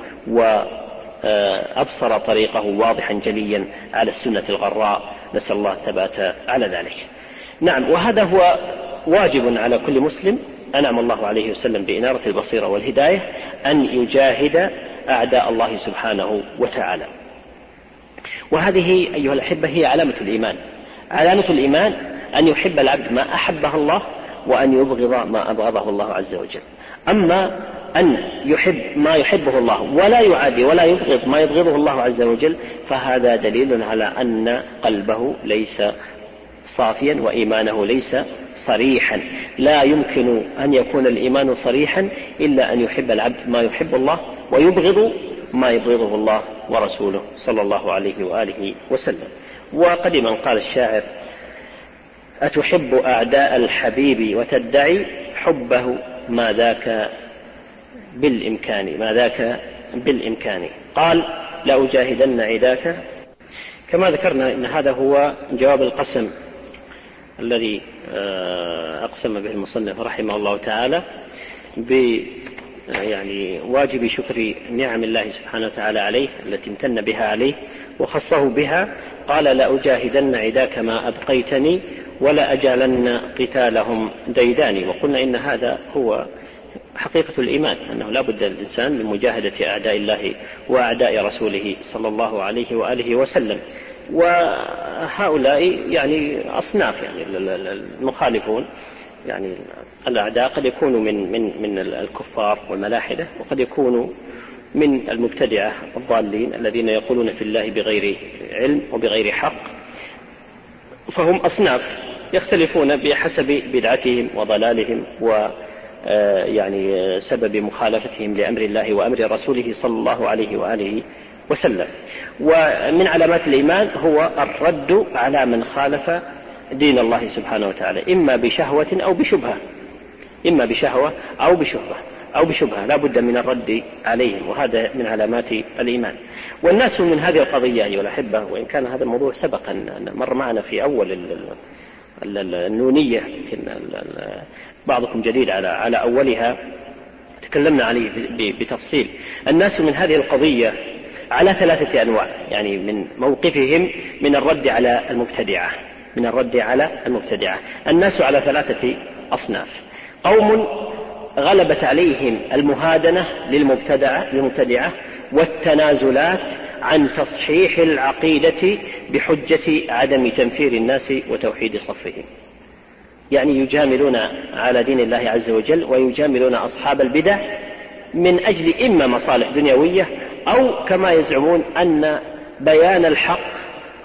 وأبصر طريقه واضحا جليا على السنة الغراء، نسأل الله الثبات على ذلك. نعم. وهذا هو واجب على كل مسلم أنعم الله عليه وسلم بإنارة البصيرة والهداية أن يجاهد أعداء الله سبحانه وتعالى. وهذه أيها الأحبة هي علامة الإيمان. علامة الإيمان أن يحب العبد ما أحبه الله وأن يبغض ما أبغضه الله عز وجل. أما أن يحب ما يحبه الله ولا يعادي ولا يبغض ما يبغضه الله عز وجل فهذا دليل على أن قلبه ليس صافيا وإيمانه ليس صريحا. لا يمكن أن يكون الإيمان صريحا إلا أن يحب العبد ما يحب الله ويبغض ما يبغضه الله ورسوله صلى الله عليه وآله وسلم. وقدما قال الشاعر أتحب أعداء الحبيب وتدعي حبه ما ذاك بالإمكان ما ذاك بالإمكان. قال لأجاهدن عداك. كما ذكرنا إن هذا هو جواب القسم الذي أقسم به المصنف رحمه الله تعالى ب يعني واجب شكر نعم الله سبحانه وتعالى عليه التي امتن بها عليه وخصه بها. قال لأجاهدن عداك ما أبقيتني ولا أجعلن قتالهم ديداني. وقلنا إن هذا هو حقيقة الإيمان، أنه لا بد للإنسان من مجاهدة أعداء الله وأعداء رسوله صلى الله عليه وآله وسلم. وهؤلاء يعني أصناف، يعني المخالفون يعني الأعداء قد يكونوا من من من الكفار والملاحدة، وقد يكونوا من المبتدعة الضالين الذين يقولون في الله بغير علم وبغير حق، فهم أصناف يختلفون بحسب بدعتهم وضلالهم و يعني سبب مخالفتهم لأمر الله وأمر رسوله صلى الله عليه وآله وسلم. ومن علامات الإيمان هو الرد على من خالف دين الله سبحانه وتعالى، إما بشهوة أو بشبهة، إما بشهوة أو بشبهة أو بشبهة لا بد من الرد عليهم، وهذا من علامات الإيمان. والناس من هذه القضية أيها الأحبة، وإن كان هذا الموضوع سبق أن مر معنا في أول النونية، بعضكم جديد على على أولها تكلمنا عليه بتفصيل. الناس من هذه القضية على ثلاثة أنواع، يعني من موقفهم من الرد على المبتدعة من الرد على المبتدعة الناس على ثلاثة أصناف. قوم غلبت عليهم المهادنة للمبتدعة للمبتدعة والتنازلات عن تصحيح العقيدة بحجة عدم تنفير الناس وتوحيد صفهم، يعني يجاملون على دين الله عز وجل ويجاملون أصحاب البدع من أجل إما مصالح دنيوية أو كما يزعمون أن بيان الحق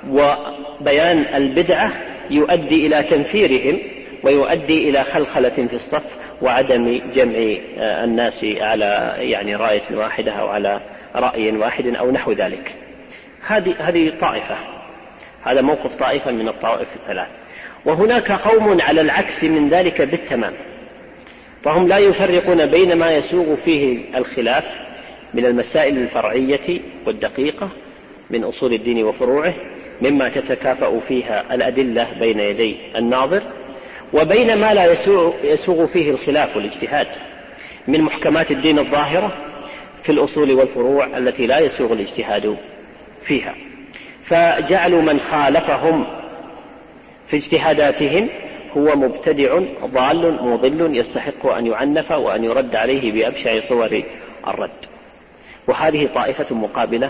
وبيان البدعة يؤدي إلى تنفيرهم ويؤدي إلى خلخلة في الصف وعدم جمع الناس على يعني راية واحدة أو على رأي واحد أو نحو ذلك. هذه هذه طائفة، هذا موقف طائفة من الطوائف الثلاث. وهناك قوم على العكس من ذلك بالتمام، فهم لا يفرقون بين ما يسوغ فيه الخلاف من المسائل الفرعية والدقيقة من أصول الدين وفروعه مما تتكافأ فيها الأدلة بين يدي الناظر، وبين ما لا يسوغ فيه الخلاف والاجتهاد من محكمات الدين الظاهرة في الأصول والفروع التي لا يسوغ الاجتهاد فيها. فجعلوا من خالفهم في اجتهاداتهم هو مبتدع ضال مضل يستحق أن يعنف وأن يرد عليه بأبشع صور الرد. وهذه طائفة مقابلة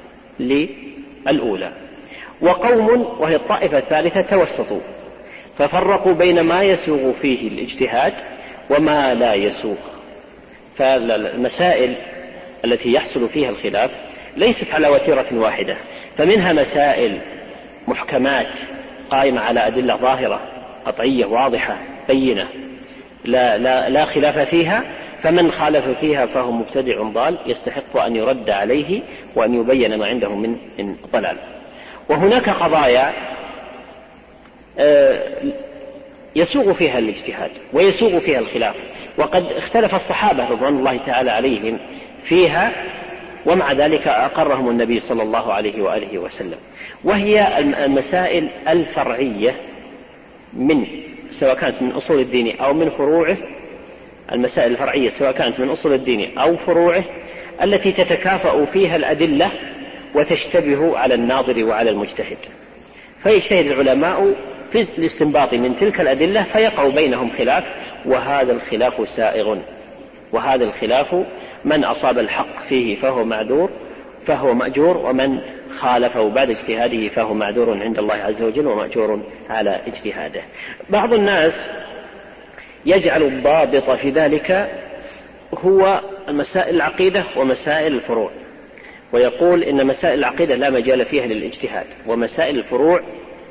للأولى. وقوم وهي الطائفة الثالثة توسطوا ففرقوا بين ما يسوغ فيه الاجتهاد وما لا يسوغ. فالمسائل التي يحصل فيها الخلاف ليست على وتيرة واحدة، فمنها مسائل محكمات قائمة على أدلة ظاهرة قطعية واضحة بينة لا, لا, لا خلاف فيها، فمن خالف فيها فهو مبتدع ضال يستحق أن يرد عليه وأن يبين ما عنده من ضلال. وهناك قضايا يسوغ فيها الاجتهاد ويسوغ فيها الخلاف، وقد اختلف الصحابة رضوان الله تعالى عليهم فيها، ومع ذلك أقرهم النبي صلى الله عليه وآله وسلم. وهي المسائل الفرعية من سواء كانت من أصول الدين أو من فروعه، المسائل الفرعية سواء كانت من أصول الدين أو فروعه التي تتكافأ فيها الأدلة وتشتبه على الناظر وعلى المجتهد، فيجتهد العلماء في الاستنباط من تلك الأدلة فيقع بينهم خلاف، وهذا الخلاف سائغ، وهذا الخلاف من أصاب الحق فيه فهو معذور فهو مأجور، ومن خالفه بعد اجتهاده فهو معذور عند الله عز وجل ومأجور على اجتهاده. بعض الناس يجعل الضابط في ذلك هو مسائل العقيدة ومسائل الفروع، ويقول إن مسائل العقيدة لا مجال فيها للاجتهاد، ومسائل الفروع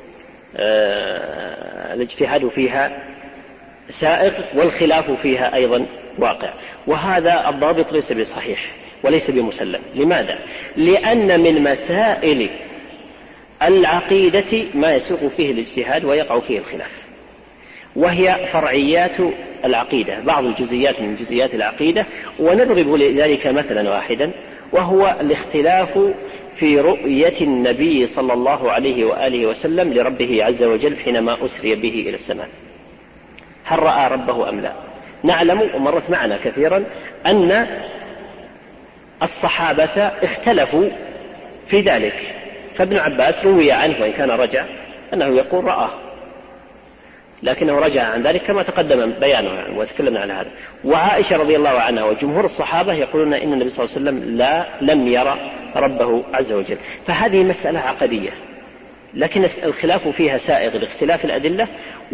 آه الاجتهاد فيها سائغ والخلاف فيها أيضا واقع. وهذا الضابط ليس بصحيح وليس بمسلم. لماذا؟ لأن من مسائل العقيدة ما يسوق فيه الاجتهاد ويقع فيه الخلاف، وهي فرعيات العقيدة، بعض الجزئيات من جزئيات العقيدة. ونضرب لذلك مثلا واحدا، وهو الاختلاف في رؤية النبي صلى الله عليه وآله وسلم لربه عز وجل حينما أسري به إلى السماء، هل رأى ربه أم لا؟ نعلم ومرت معنا كثيرا أن الصحابة اختلفوا في ذلك، فابن عباس روي عنه وإن كان رجع أنه يقول رآه، لكنه رجع عن ذلك كما تقدم بيانه وتكلمنا عن هذا. وعائشة رضي الله عنها وجمهور الصحابة يقولون إن النبي صلى الله عليه وسلم لا لم يرى ربه عز وجل. فهذه مسألة عقدية لكن الخلاف فيها سائغ لاختلاف الأدلة،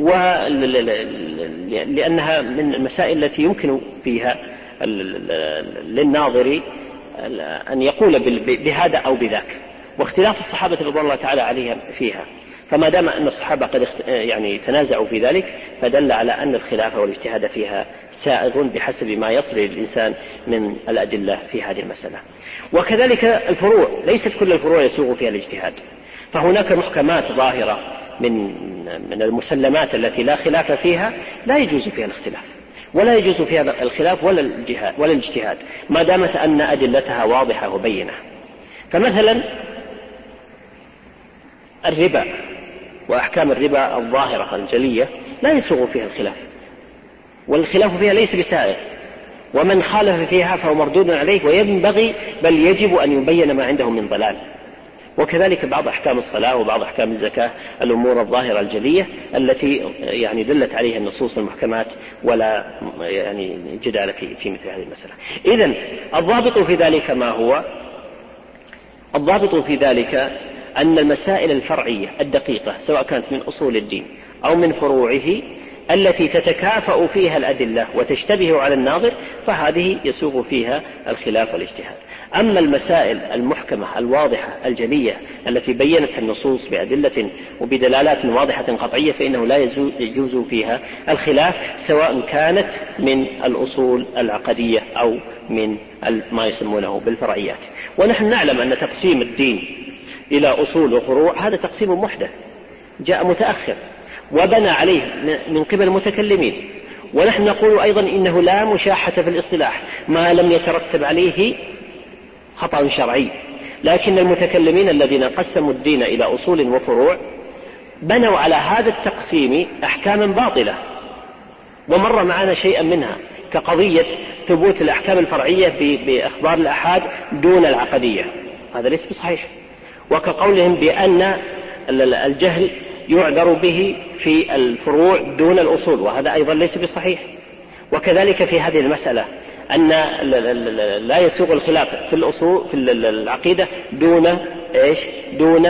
ولأنها من المسائل التي يمكن فيها للناظر أن يقول بهذا أو بذاك، واختلاف الصحابة رضي الله تعالى عليهم فيها. فما دام أن الصحابة قد يعني تنازعوا في ذلك فدل على أن الخلاف والاجتهاد فيها سائغ بحسب ما يصل للإنسان من الأدلة في هذه المسألة. وكذلك الفروع، ليست كل الفروع يسوغ فيها الاجتهاد، فهناك محكمات ظاهرة من من المسلمات التي لا خلاف فيها لا يجوز فيها الاختلاف، ولا يجوز فيها الخلاف ولا الاجتهاد ولا الاجتهاد ما دامت أن أدلتها واضحة وبينة. فمثلا الربا وأحكام الربا الظاهرة الجلية لا يسوغ فيها الخلاف، والخلاف فيها ليس بسائغ، ومن خالف فيها فهو مردود عليه وينبغي بل يجب أن يبين ما عنده من ضلال. وكذلك بعض أحكام الصلاة وبعض أحكام الزكاة، الأمور الظاهرة الجلية التي يعني دلت عليها النصوص المحكمات ولا يعني جدال في في مثل هذه المسألة. إذن الضابط في ذلك ما هو؟ الضابط في ذلك أن المسائل الفرعية الدقيقة سواء كانت من أصول الدين أو من فروعه التي تتكافأ فيها الأدلة وتشتبه على الناظر فهذه يسوغ فيها الخلاف والاجتهاد. أما المسائل المحكمة الواضحة الجلية التي بينتها النصوص بأدلة وبدلالات واضحة قطعية فإنه لا يجوز فيها الخلاف، سواء كانت من الأصول العقدية أو من ما يسمونه بالفرعيات. ونحن نعلم أن تقسيم الدين إلى أصول وفروع هذا تقسيم محدث جاء متأخر وبنى عليه من قبل المتكلمين، ونحن نقول أيضا إنه لا مشاحة في الاصطلاح ما لم يترتب عليه خطأ شرعي. لكن المتكلمين الذين قسموا الدين إلى أصول وفروع بنوا على هذا التقسيم أحكاما باطلة، ومر معنا شيئا منها كقضية ثبوت الأحكام الفرعية بأخبار الآحاد دون العقدية، هذا ليس بصحيح. وكقولهم بأن الجهل يعذر به في الفروع دون الأصول، وهذا أيضا ليس بصحيح. وكذلك في هذه المسألة أن لا يسوغ الخلاف في الأصول في العقيدة دون إيش دون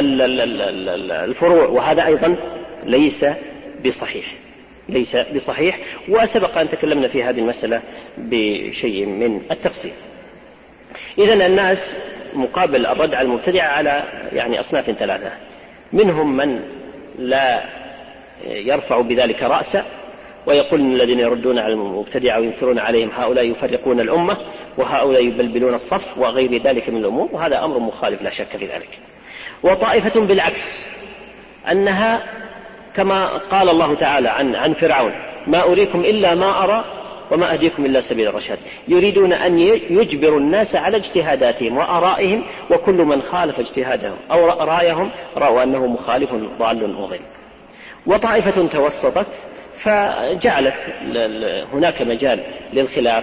الفروع، وهذا أيضا ليس بصحيح ليس بصحيح وسبق أن تكلمنا في هذه المسألة بشيء من التفصيل. إذن الناس مقابل الرد على المبتدعة على يعني أصناف ثلاثة، منهم من لا يرفع بذلك رأسا ويقول إن الذين يردون على المبتدعة وينكرون عليهم هؤلاء يفرقون الأمة وهؤلاء يبلبلون الصف وغير ذلك من الأمور، وهذا أمر مخالف لا شك في ذلك. وطائفة بالعكس أنها كما قال الله تعالى عن عن فرعون ما أريكم إلا ما أرى وما أهديكم إلا سبيل الرشاد، يريدون أن يجبروا الناس على اجتهاداتهم وآرائهم، وكل من خالف اجتهادهم أو رأيهم رأوا أنه مخالف ضال مضل. وطائفة توسطت فجعلت هناك مجال للخلاف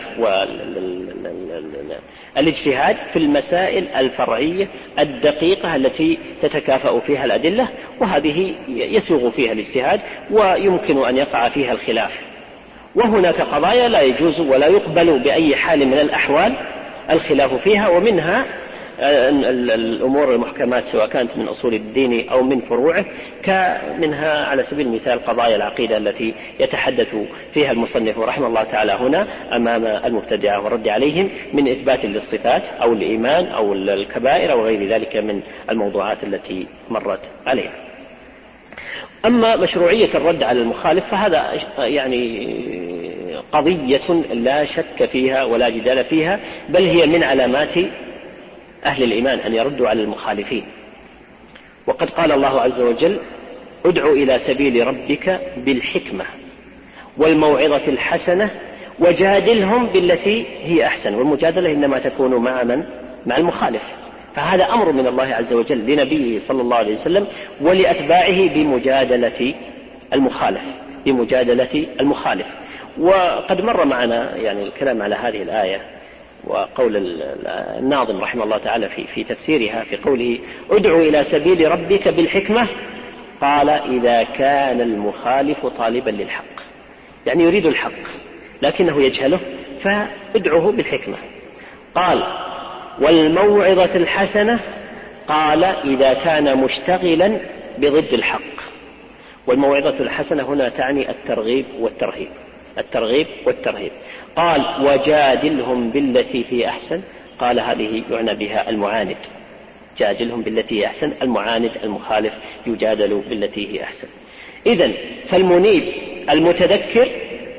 والاجتهاد في المسائل الفرعية الدقيقة التي تتكافأ فيها الأدلة، وهذه يسوغ فيها الاجتهاد ويمكن أن يقع فيها الخلاف. وهناك قضايا لا يجوز ولا يقبل بأي حال من الأحوال الخلاف فيها، ومنها الأمور المحكمات سواء كانت من أصول الدين أو من فروعه، كمنها على سبيل المثال قضايا العقيدة التي يتحدث فيها المصنف رحمه الله تعالى هنا أمام المبتدعة والرد عليهم من إثبات للصفات أو الإيمان أو الكبائر أو غير ذلك من الموضوعات التي مرت عليها. أما مشروعية الرد على المخالف فهذا يعني قضية لا شك فيها ولا جدال فيها، بل هي من علامات أهل الإيمان أن يردوا على المخالفين. وقد قال الله عز وجل ادع إلى سبيل ربك بالحكمة والموعظة الحسنة وجادلهم بالتي هي أحسن، والمجادلة إنما تكون مع من؟ مع المخالف. فهذا أمر من الله عز وجل لنبيه صلى الله عليه وسلم ولأتباعه بمجادلة المخالف بمجادلة المخالف. وقد مر معنا يعني الكلام على هذه الآية وقول الناظم رحمه الله تعالى في في تفسيرها في قوله ادعو إلى سبيل ربك بالحكمة، قال إذا كان المخالف طالبا للحق، يعني يريد الحق لكنه يجهله فادعوه بالحكمة. قال والموعظة الحسنة، قال إذا كان مشتغلا بضد الحق. والموعظة الحسنة هنا تعني الترغيب والترهيب الترغيب والترهيب. قال وجادلهم بالتي هي أحسن، قال هذه يعنى بها المعاند جادلهم بالتي هي أحسن، المعاند المخالف يجادل بالتي هي أحسن. إذن فالمنيب المتذكر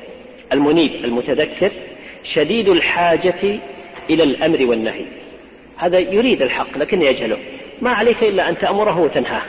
المنيب المتذكر شديد الحاجة إلى الأمر والنهي، هذا يريد الحق لكن يجهله، ما عليك إلا أن تأمره وتنهاه،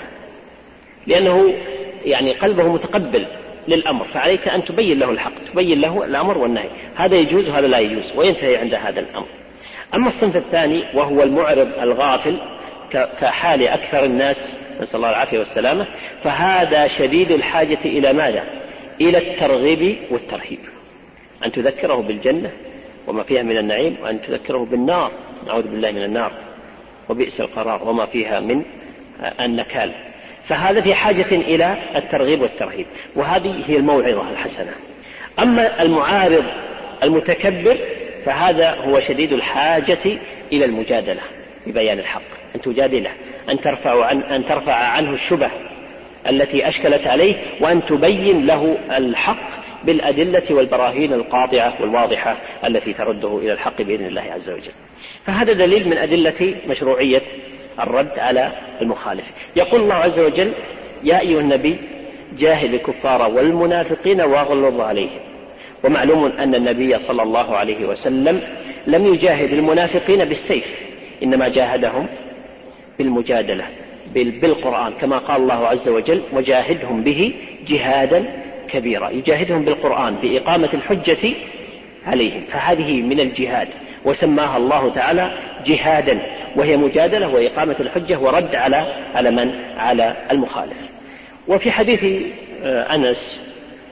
لأنه يعني قلبه متقبل للأمر، فعليك أن تبين له الحق، تبين له الأمر والنهي، هذا يجوز وهذا لا يجوز، وينتهي عند هذا الأمر. أما الصنف الثاني وهو المعرض الغافل كحال أكثر الناس نسأل الله العافية والسلامة، فهذا شديد الحاجة إلى ماذا؟ إلى الترغيب والترهيب، أن تذكره بالجنة وما فيها من النعيم، وأن تذكره بالنار، نعوذ بالله من النار وبئس القرار وما فيها من النكال، فهذا في حاجة إلى الترغيب والترهيب، وهذه هي الموعظة الحسنة. أما المعارض المتكبر فهذا هو شديد الحاجة إلى المجادلة ببيان الحق، أن تجادله، أن ترفع, عن أن ترفع عنه الشبه التي أشكلت عليه، وأن تبين له الحق بالأدلة والبراهين القاطعة والواضحة التي ترده إلى الحق بإذن الله عز وجل. فهذا دليل من أدلة مشروعية الرد على المخالف. يقول الله عز وجل: يا أيها النبي جاهد الكفار والمنافقين واغلظ عليهم. ومعلوم أن النبي صلى الله عليه وسلم لم يجاهد المنافقين بالسيف، إنما جاهدهم بالمجادلة بالقرآن، كما قال الله عز وجل: وجاهدهم به جهادا كبيرا، يجاهدهم بالقرآن بإقامة الحجة عليهم، فهذه من الجهاد، وسماها الله تعالى جهادا، وهي مجادلة وإقامة الحجة ورد على على من؟ على المخالف. وفي حديث أنس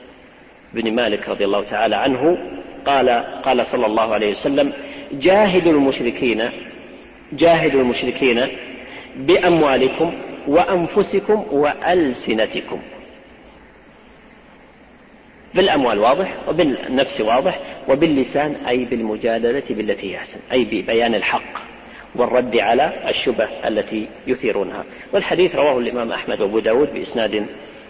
بن مالك رضي الله تعالى عنه قال قال صلى الله عليه وسلم: جاهدوا المشركين جاهدوا المشركين بأموالكم وأنفسكم وألسنتكم. بالأموال واضح، وبالنفس واضح، وباللسان أي بالمجادلة بالتي هي أحسن، أي ببيان الحق والرد على الشبه التي يثيرونها. والحديث رواه الإمام أحمد وأبو داود بإسناد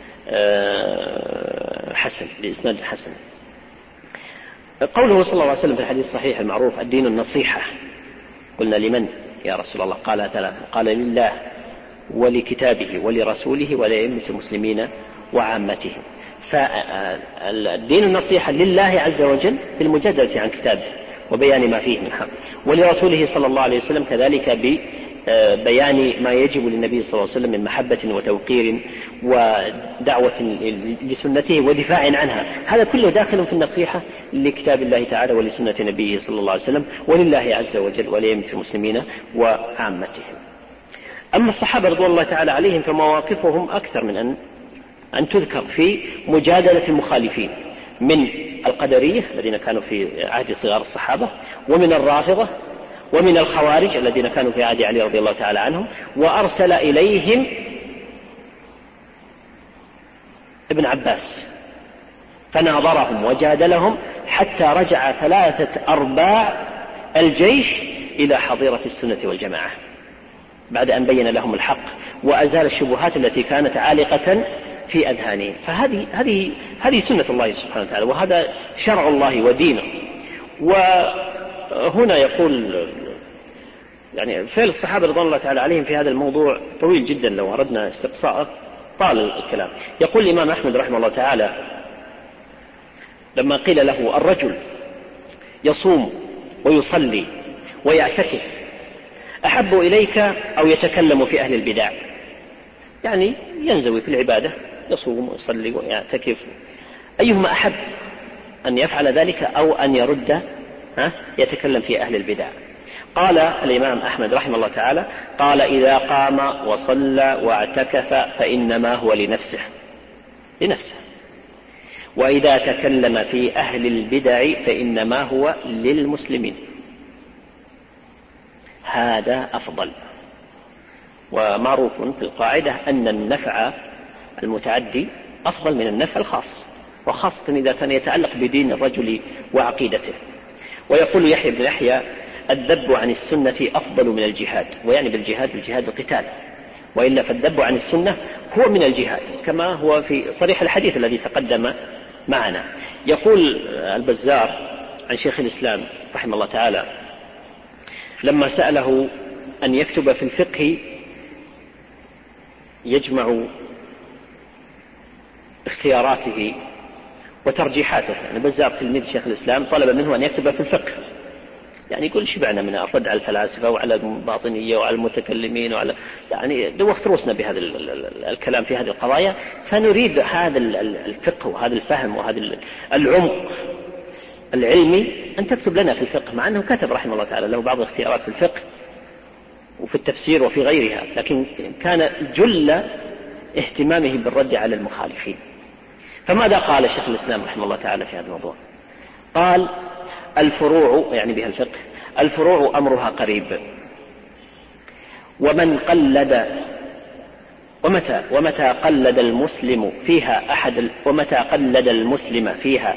حسن بإسناد حسن. قوله صلى الله عليه وسلم في الحديث الصحيح المعروف: الدين النصيحة. قلنا: لمن يا رسول الله؟ قال ثلاثة، قال: لله ولكتابه ولرسوله ولأئمة المسلمين وعامتهم. فالدين النصيحة لله عز وجل بالمجادلة عن كتابه وبيان ما فيه من حق، ولرسوله صلى الله عليه وسلم كذلك ببيان ما يجب للنبي صلى الله عليه وسلم من محبة وتوقير ودعوة لسنته ودفاع عنها، هذا كله داخل في النصيحة لكتاب الله تعالى ولسنة نبيه صلى الله عليه وسلم ولله عز وجل ولأئمة المسلمين وعامتهم. أما الصحابة رضوان الله تعالى عليهم فمواقفهم أكثر من أن أن تذكر في مجادلة المخالفين، من القدرية الذين كانوا في عهد صغار الصحابة، ومن الرافضة، ومن الخوارج الذين كانوا في عهد علي رضي الله تعالى عنهم، وأرسل إليهم ابن عباس فناظرهم وجادلهم حتى رجع ثلاثة أرباع الجيش إلى حظيرة السنة والجماعة بعد أن بين لهم الحق وأزال الشبهات التي كانت عالقة في أذهانهم. فهذه هذه هذه سنة الله سبحانه وتعالى، وهذا شرع الله ودينه. وهنا يقول يعني فعل الصحابة رضوان الله تعالى عليهم في هذا الموضوع طويل جدا، لو أردنا استقصاءه طال الكلام. يقول الإمام أحمد رحمه الله تعالى لما قيل له: الرجل يصوم ويصلي ويعتكف أحب إليك أو يتكلم في أهل البدع؟ يعني ينزوي في العبادة، يصوم ويصلي ويعتكف، أيهما أحب أن يفعل ذلك أو أن يرد ها يتكلم في أهل البدع؟ قال الإمام أحمد رحمه الله تعالى: قال: إذا قام وصلى واعتكف فإنما هو لنفسه لنفسه وإذا تكلم في أهل البدع فإنما هو للمسلمين. هذا أفضل. ومعروف في القاعدة أن النفع المتعدي أفضل من النفع الخاص، وخاصة إذا كان يتعلق بدين الرجل وعقيدته. ويقول يحيى بن يحيى: الذب عن السنة أفضل من الجهاد، ويعني بالجهاد الجهاد القتال، وإلا فالذب عن السنة هو من الجهاد كما هو في صريح الحديث الذي تقدم معنا. يقول البزار عن شيخ الإسلام رحمه الله تعالى لما سأله أن يكتب في الفقه يجمع اختياراته وترجيحاته. يعني بزار تلميذ شيخ الإسلام طلب منه أن يكتب في الفقه، يعني يقول شبعنا من الرد على الفلاسفة وعلى الباطنية وعلى المتكلمين وعلى يعني دوخت روسنا بهذا الكلام في هذه القضايا، فنريد هذا الفقه وهذا الفهم وهذا العمق العلمي أن تكتب لنا في الفقه، مع أنه كتب رحمه الله تعالى له بعض الاختيارات في الفقه وفي التفسير وفي غيرها، لكن كان جل اهتمامه بالرد على المخالفين. فماذا قال شيخ الإسلام رحمه الله تعالى في هذا الموضوع؟ قال الفروع، يعني بها الفقه، الفروع أمرها قريب، ومن قلد ومتى ومتى قلد المسلم فيها أحد ومتى قلد المسلم فيها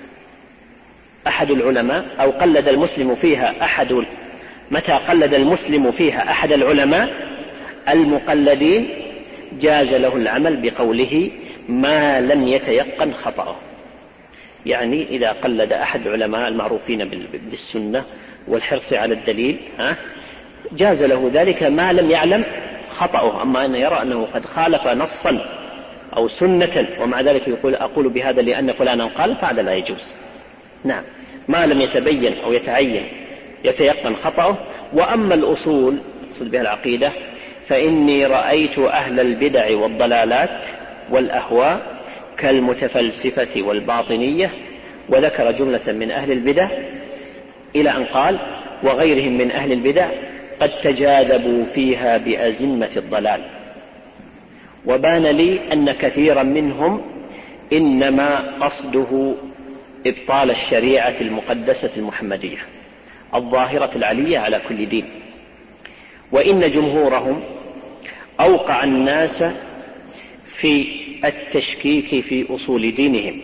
أحد العلماء أو قلد المسلم فيها أحد متى قلد المسلم فيها أحد العلماء المقلدين جاز له العمل بقوله ما لم يتيقن خطأه. يعني إذا قلد أحد العلماء المعروفين بالسنة والحرص على الدليل جاز له ذلك ما لم يعلم خطأه. أما أن يرى أنه قد خالف نصا أو سنة ومع ذلك يقول أقول بهذا لأن فلانا قال، فهذا لا يجوز. نعم، ما لم يتبين أو يتعين يتيقن خطأه. وأما الأصول أقصد بها العقيدة فإني رأيت أهل البدع والضلالات والأهواء كالمتفلسفة والباطنية، وذكر جملة من أهل البدع إلى أن قال وغيرهم من أهل البدع قد تجاذبوا فيها بأزمة الضلال، وبان لي أن كثيرا منهم إنما قصده إبطال الشريعة المقدسة المحمدية الظاهرة العلية على كل دين، وإن جمهورهم أوقع الناس في التشكيك في أصول دينهم،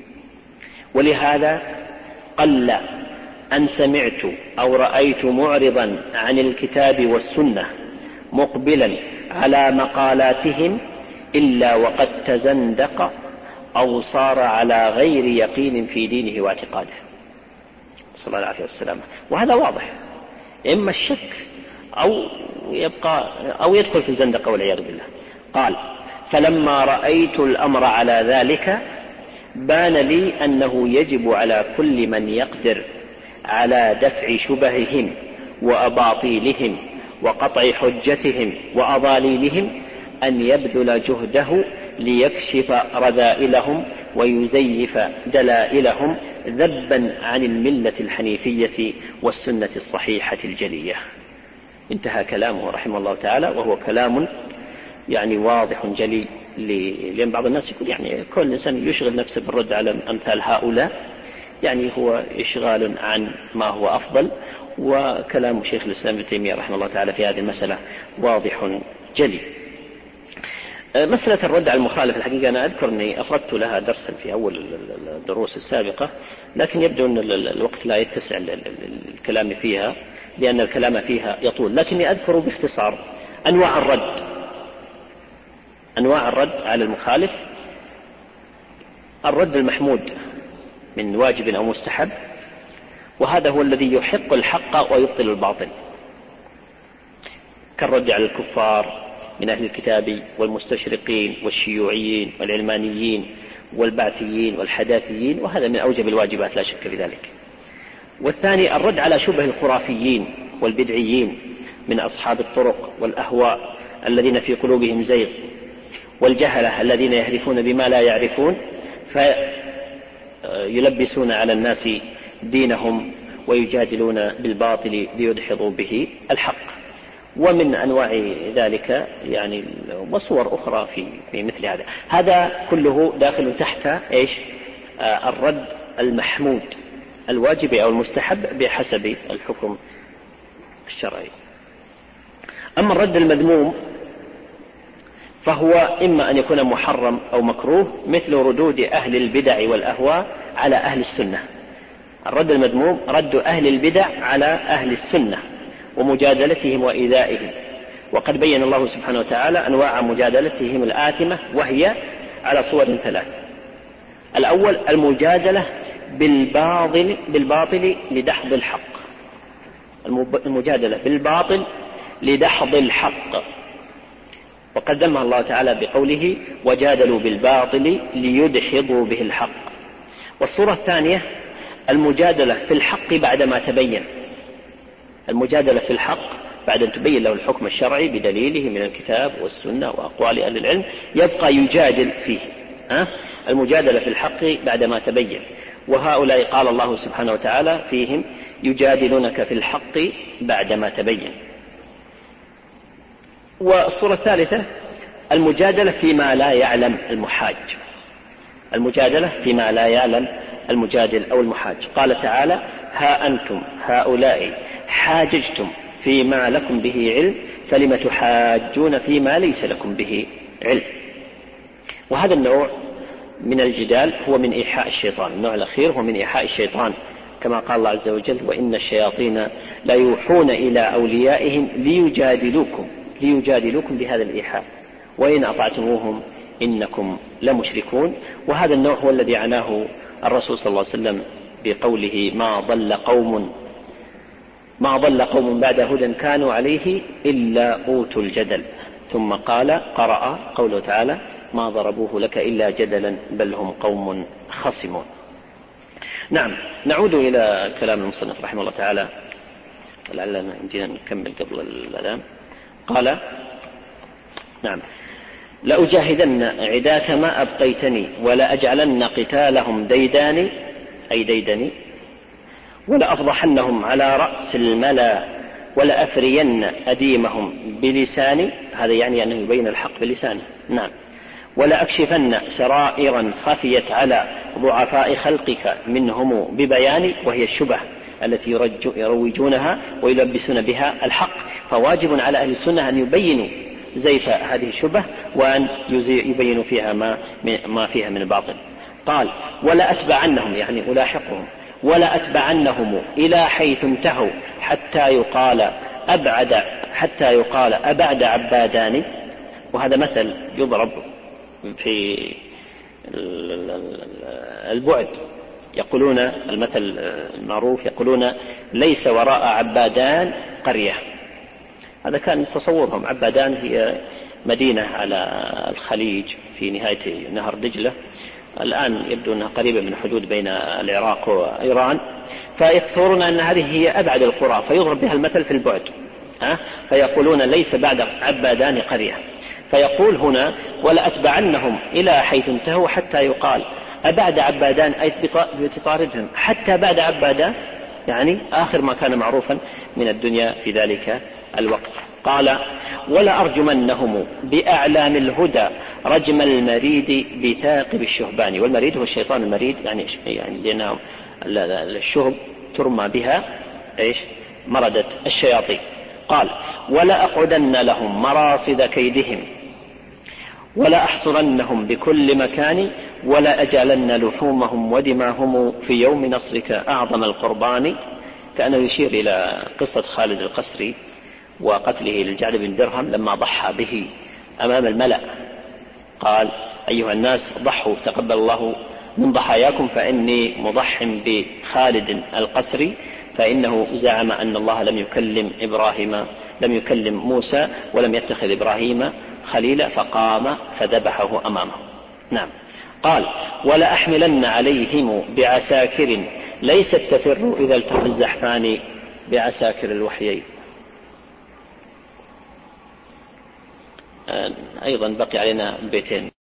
ولهذا قل أن سمعت أو رأيت معرضا عن الكتاب والسنة مقبلا على مقالاتهم إلا وقد تزندق أو صار على غير يقين في دينه واعتقاده، صلى الله عليه وسلم. وهذا واضح، إما الشك أو يبقى أو يدخل في الزندقة والعياذ بالله. قال فلما رأيت الأمر على ذلك بان لي أنه يجب على كل من يقدر على دفع شبههم وأباطيلهم وقطع حجتهم وأضاليلهم أن يبذل جهده ليكشف رذائلهم ويزيف دلائلهم ذبا عن الملة الحنيفية والسنة الصحيحة الجلية. انتهى كلامه رحمه الله تعالى، وهو كلام يعني واضح جلي، لأن بعض الناس يقول يعني كل إنسان يشغل نفسه بالرد على أمثال هؤلاء، يعني هو إشغال عن ما هو أفضل. وكلام شيخ الإسلام ابن تيمية رحمه الله تعالى في هذه المسألة واضح جلي. مسألة الرد على المخالف الحقيقة أنا أذكر أني أفردت لها درسا في أول الدروس السابقة، لكن يبدو أن الوقت لا يتسع الكلام فيها لأن الكلام فيها يطول، لكني أذكر باختصار أنواع الرد أنواع الرد على المخالف. الرد المحمود من واجب أو مستحب، وهذا هو الذي يحق الحق ويبطل الباطل، كالرد على الكفار من أهل الكتاب والمستشرقين والشيوعيين والعلمانيين والبعثيين والحداثيين، وهذا من أوجب الواجبات لا شك في ذلك. والثاني الرد على شبه الخرافيين والبدعيين من أصحاب الطرق والأهواء الذين في قلوبهم زيغ، والجهلة الذين يعرفون بما لا يعرفون فيلبسون على الناس دينهم ويجادلون بالباطل ليدحضوا به الحق. ومن أنواع ذلك يعني وصور أخرى في, في مثل هذا. هذا كله داخل تحت إيش؟ آه الرد المحمود الواجب أو المستحب بحسب الحكم الشرعي. أما الرد المذموم فهو إما أن يكون محرم أو مكروه، مثل ردود أهل البدع والأهواء على أهل السنة. الرد المذموم رد أهل البدع على أهل السنة ومجادلتهم وإيذائهم، وقد بين الله سبحانه وتعالى أنواع مجادلتهم الآثمة، وهي على صور ثلاث. الأول المجادلة بالباطل, بالباطل لدحض الحق، المجادلة بالباطل لدحض الحق، وقد ذمها الله تعالى بقوله وجادلوا بالباطل ليدحضوا به الحق. والصورة الثانية المجادلة في الحق بعدما تبين، المجادلة في الحق بعد أن تبين له الحكم الشرعي بدليله من الكتاب والسنة وأقوال أهل العلم يبقى يجادل فيه، ها؟ المجادلة في الحق بعدما تبين. وهؤلاء قال الله سبحانه وتعالى فيهم يجادلونك في الحق بعدما تبين. والصورة الثالثة المجادلة فيما لا يعلم المحاج، المجادلة فيما لا يعلم المجادل أو المحاج. قال تعالى ها أنتم هؤلاء حاججتم فيما لكم به علم فلم تحاجون فيما ليس لكم به علم. وهذا النوع من الجدال هو من إيحاء الشيطان، النوع الأخير هو من إيحاء الشيطان، كما قال الله عز وجل وإن الشياطين لا يوحون إلى أوليائهم ليجادلوكم ليجادلوكم بهذا الإيحاء وإن أطعتموهم إنكم لمشركون. وهذا النوع هو الذي عناه الرسول صلى الله عليه وسلم بقوله ما ضل قوم ما ضل قوم بعد هدى كانوا عليه إلا أوتوا الجدل. ثم قال قرأ قوله تعالى ما ضربوه لك إلا جدلا بل هم قوم خصمون. نعم، نعود إلى كلام المصنف رحمه الله تعالى، لعلنا يمدينا نكمل قبل الأذان. قال نعم لأجاهدن عداك ما أبقيتني ولأجعلن قتالهم ديدان أي ديدني ولأفضحنهم على رأس الملا ولأفرين أديمهم بلساني، هذا يعني أنه يبين الحق بلسانه. نعم ولأكشفن سرائرا خفيت على ضعفاء خلقك منهم ببياني، وهي الشبه التي يروجونها ويلبسون بها الحق، فواجب على أهل السنة أن يبينوا زيف هذه الشبه وأن يبينوا فيها ما, ما فيها من الباطل. قال ولا أتبعنهم يعني ألاحقهم ولا أتبعنهم إلى حيث انتهوا حتى يقال أبعد حتى يقال أبعد عبادان. وهذا مثل يضرب في البعد، يقولون المثل المعروف يقولون ليس وراء عبادان قرية. هذا كان تصورهم، عبادان هي مدينة على الخليج في نهاية نهر دجلة، الآن يبدو أنها قريبة من حدود بين العراق وإيران، فيتصورون أن هذه هي أبعد القرى فيضرب بها المثل في البعد، ها؟ فيقولون ليس بعد عبادان قرية. فيقول هنا ولا أتبعنهم إلى حيث انتهوا حتى يقال أبعد عبادان أي بتطاردهم حتى بعد عبادان، يعني آخر ما كان معروفا من الدنيا في ذلك الوقت. قال ولا أرجمنهم بأعلام الهدى رجم المريد بثاقب الشهبان. والمريد هو الشيطان المريد، يعني, يعني لأنه الشهب ترمى بها إيش مردة الشياطين. قال ولا أقعدن لهم مراصد كيدهم ولا أحصرنهم بكل مكان ولا أجعلن لحومهم ودماهم في يوم نصرك أعظم القربان. كأنه يشير إلى قصة خالد القسري وقتله للجعد بن درهم لما ضحى به أمام الملأ، قال أيها الناس ضحوا تقبل الله من ضحاياكم فإني مضح بخالد القسري فإنه زعم أن الله لم يكلم إبراهيم لم يكلم موسى ولم يتخذ إبراهيم خليلا فقام فذبحه أمامه. نعم. قال ولا أحملن عليهم بعساكر ليست تفر إذا التقى الزحفان بعساكر الوحيين. أيضا بقي علينا بيتين.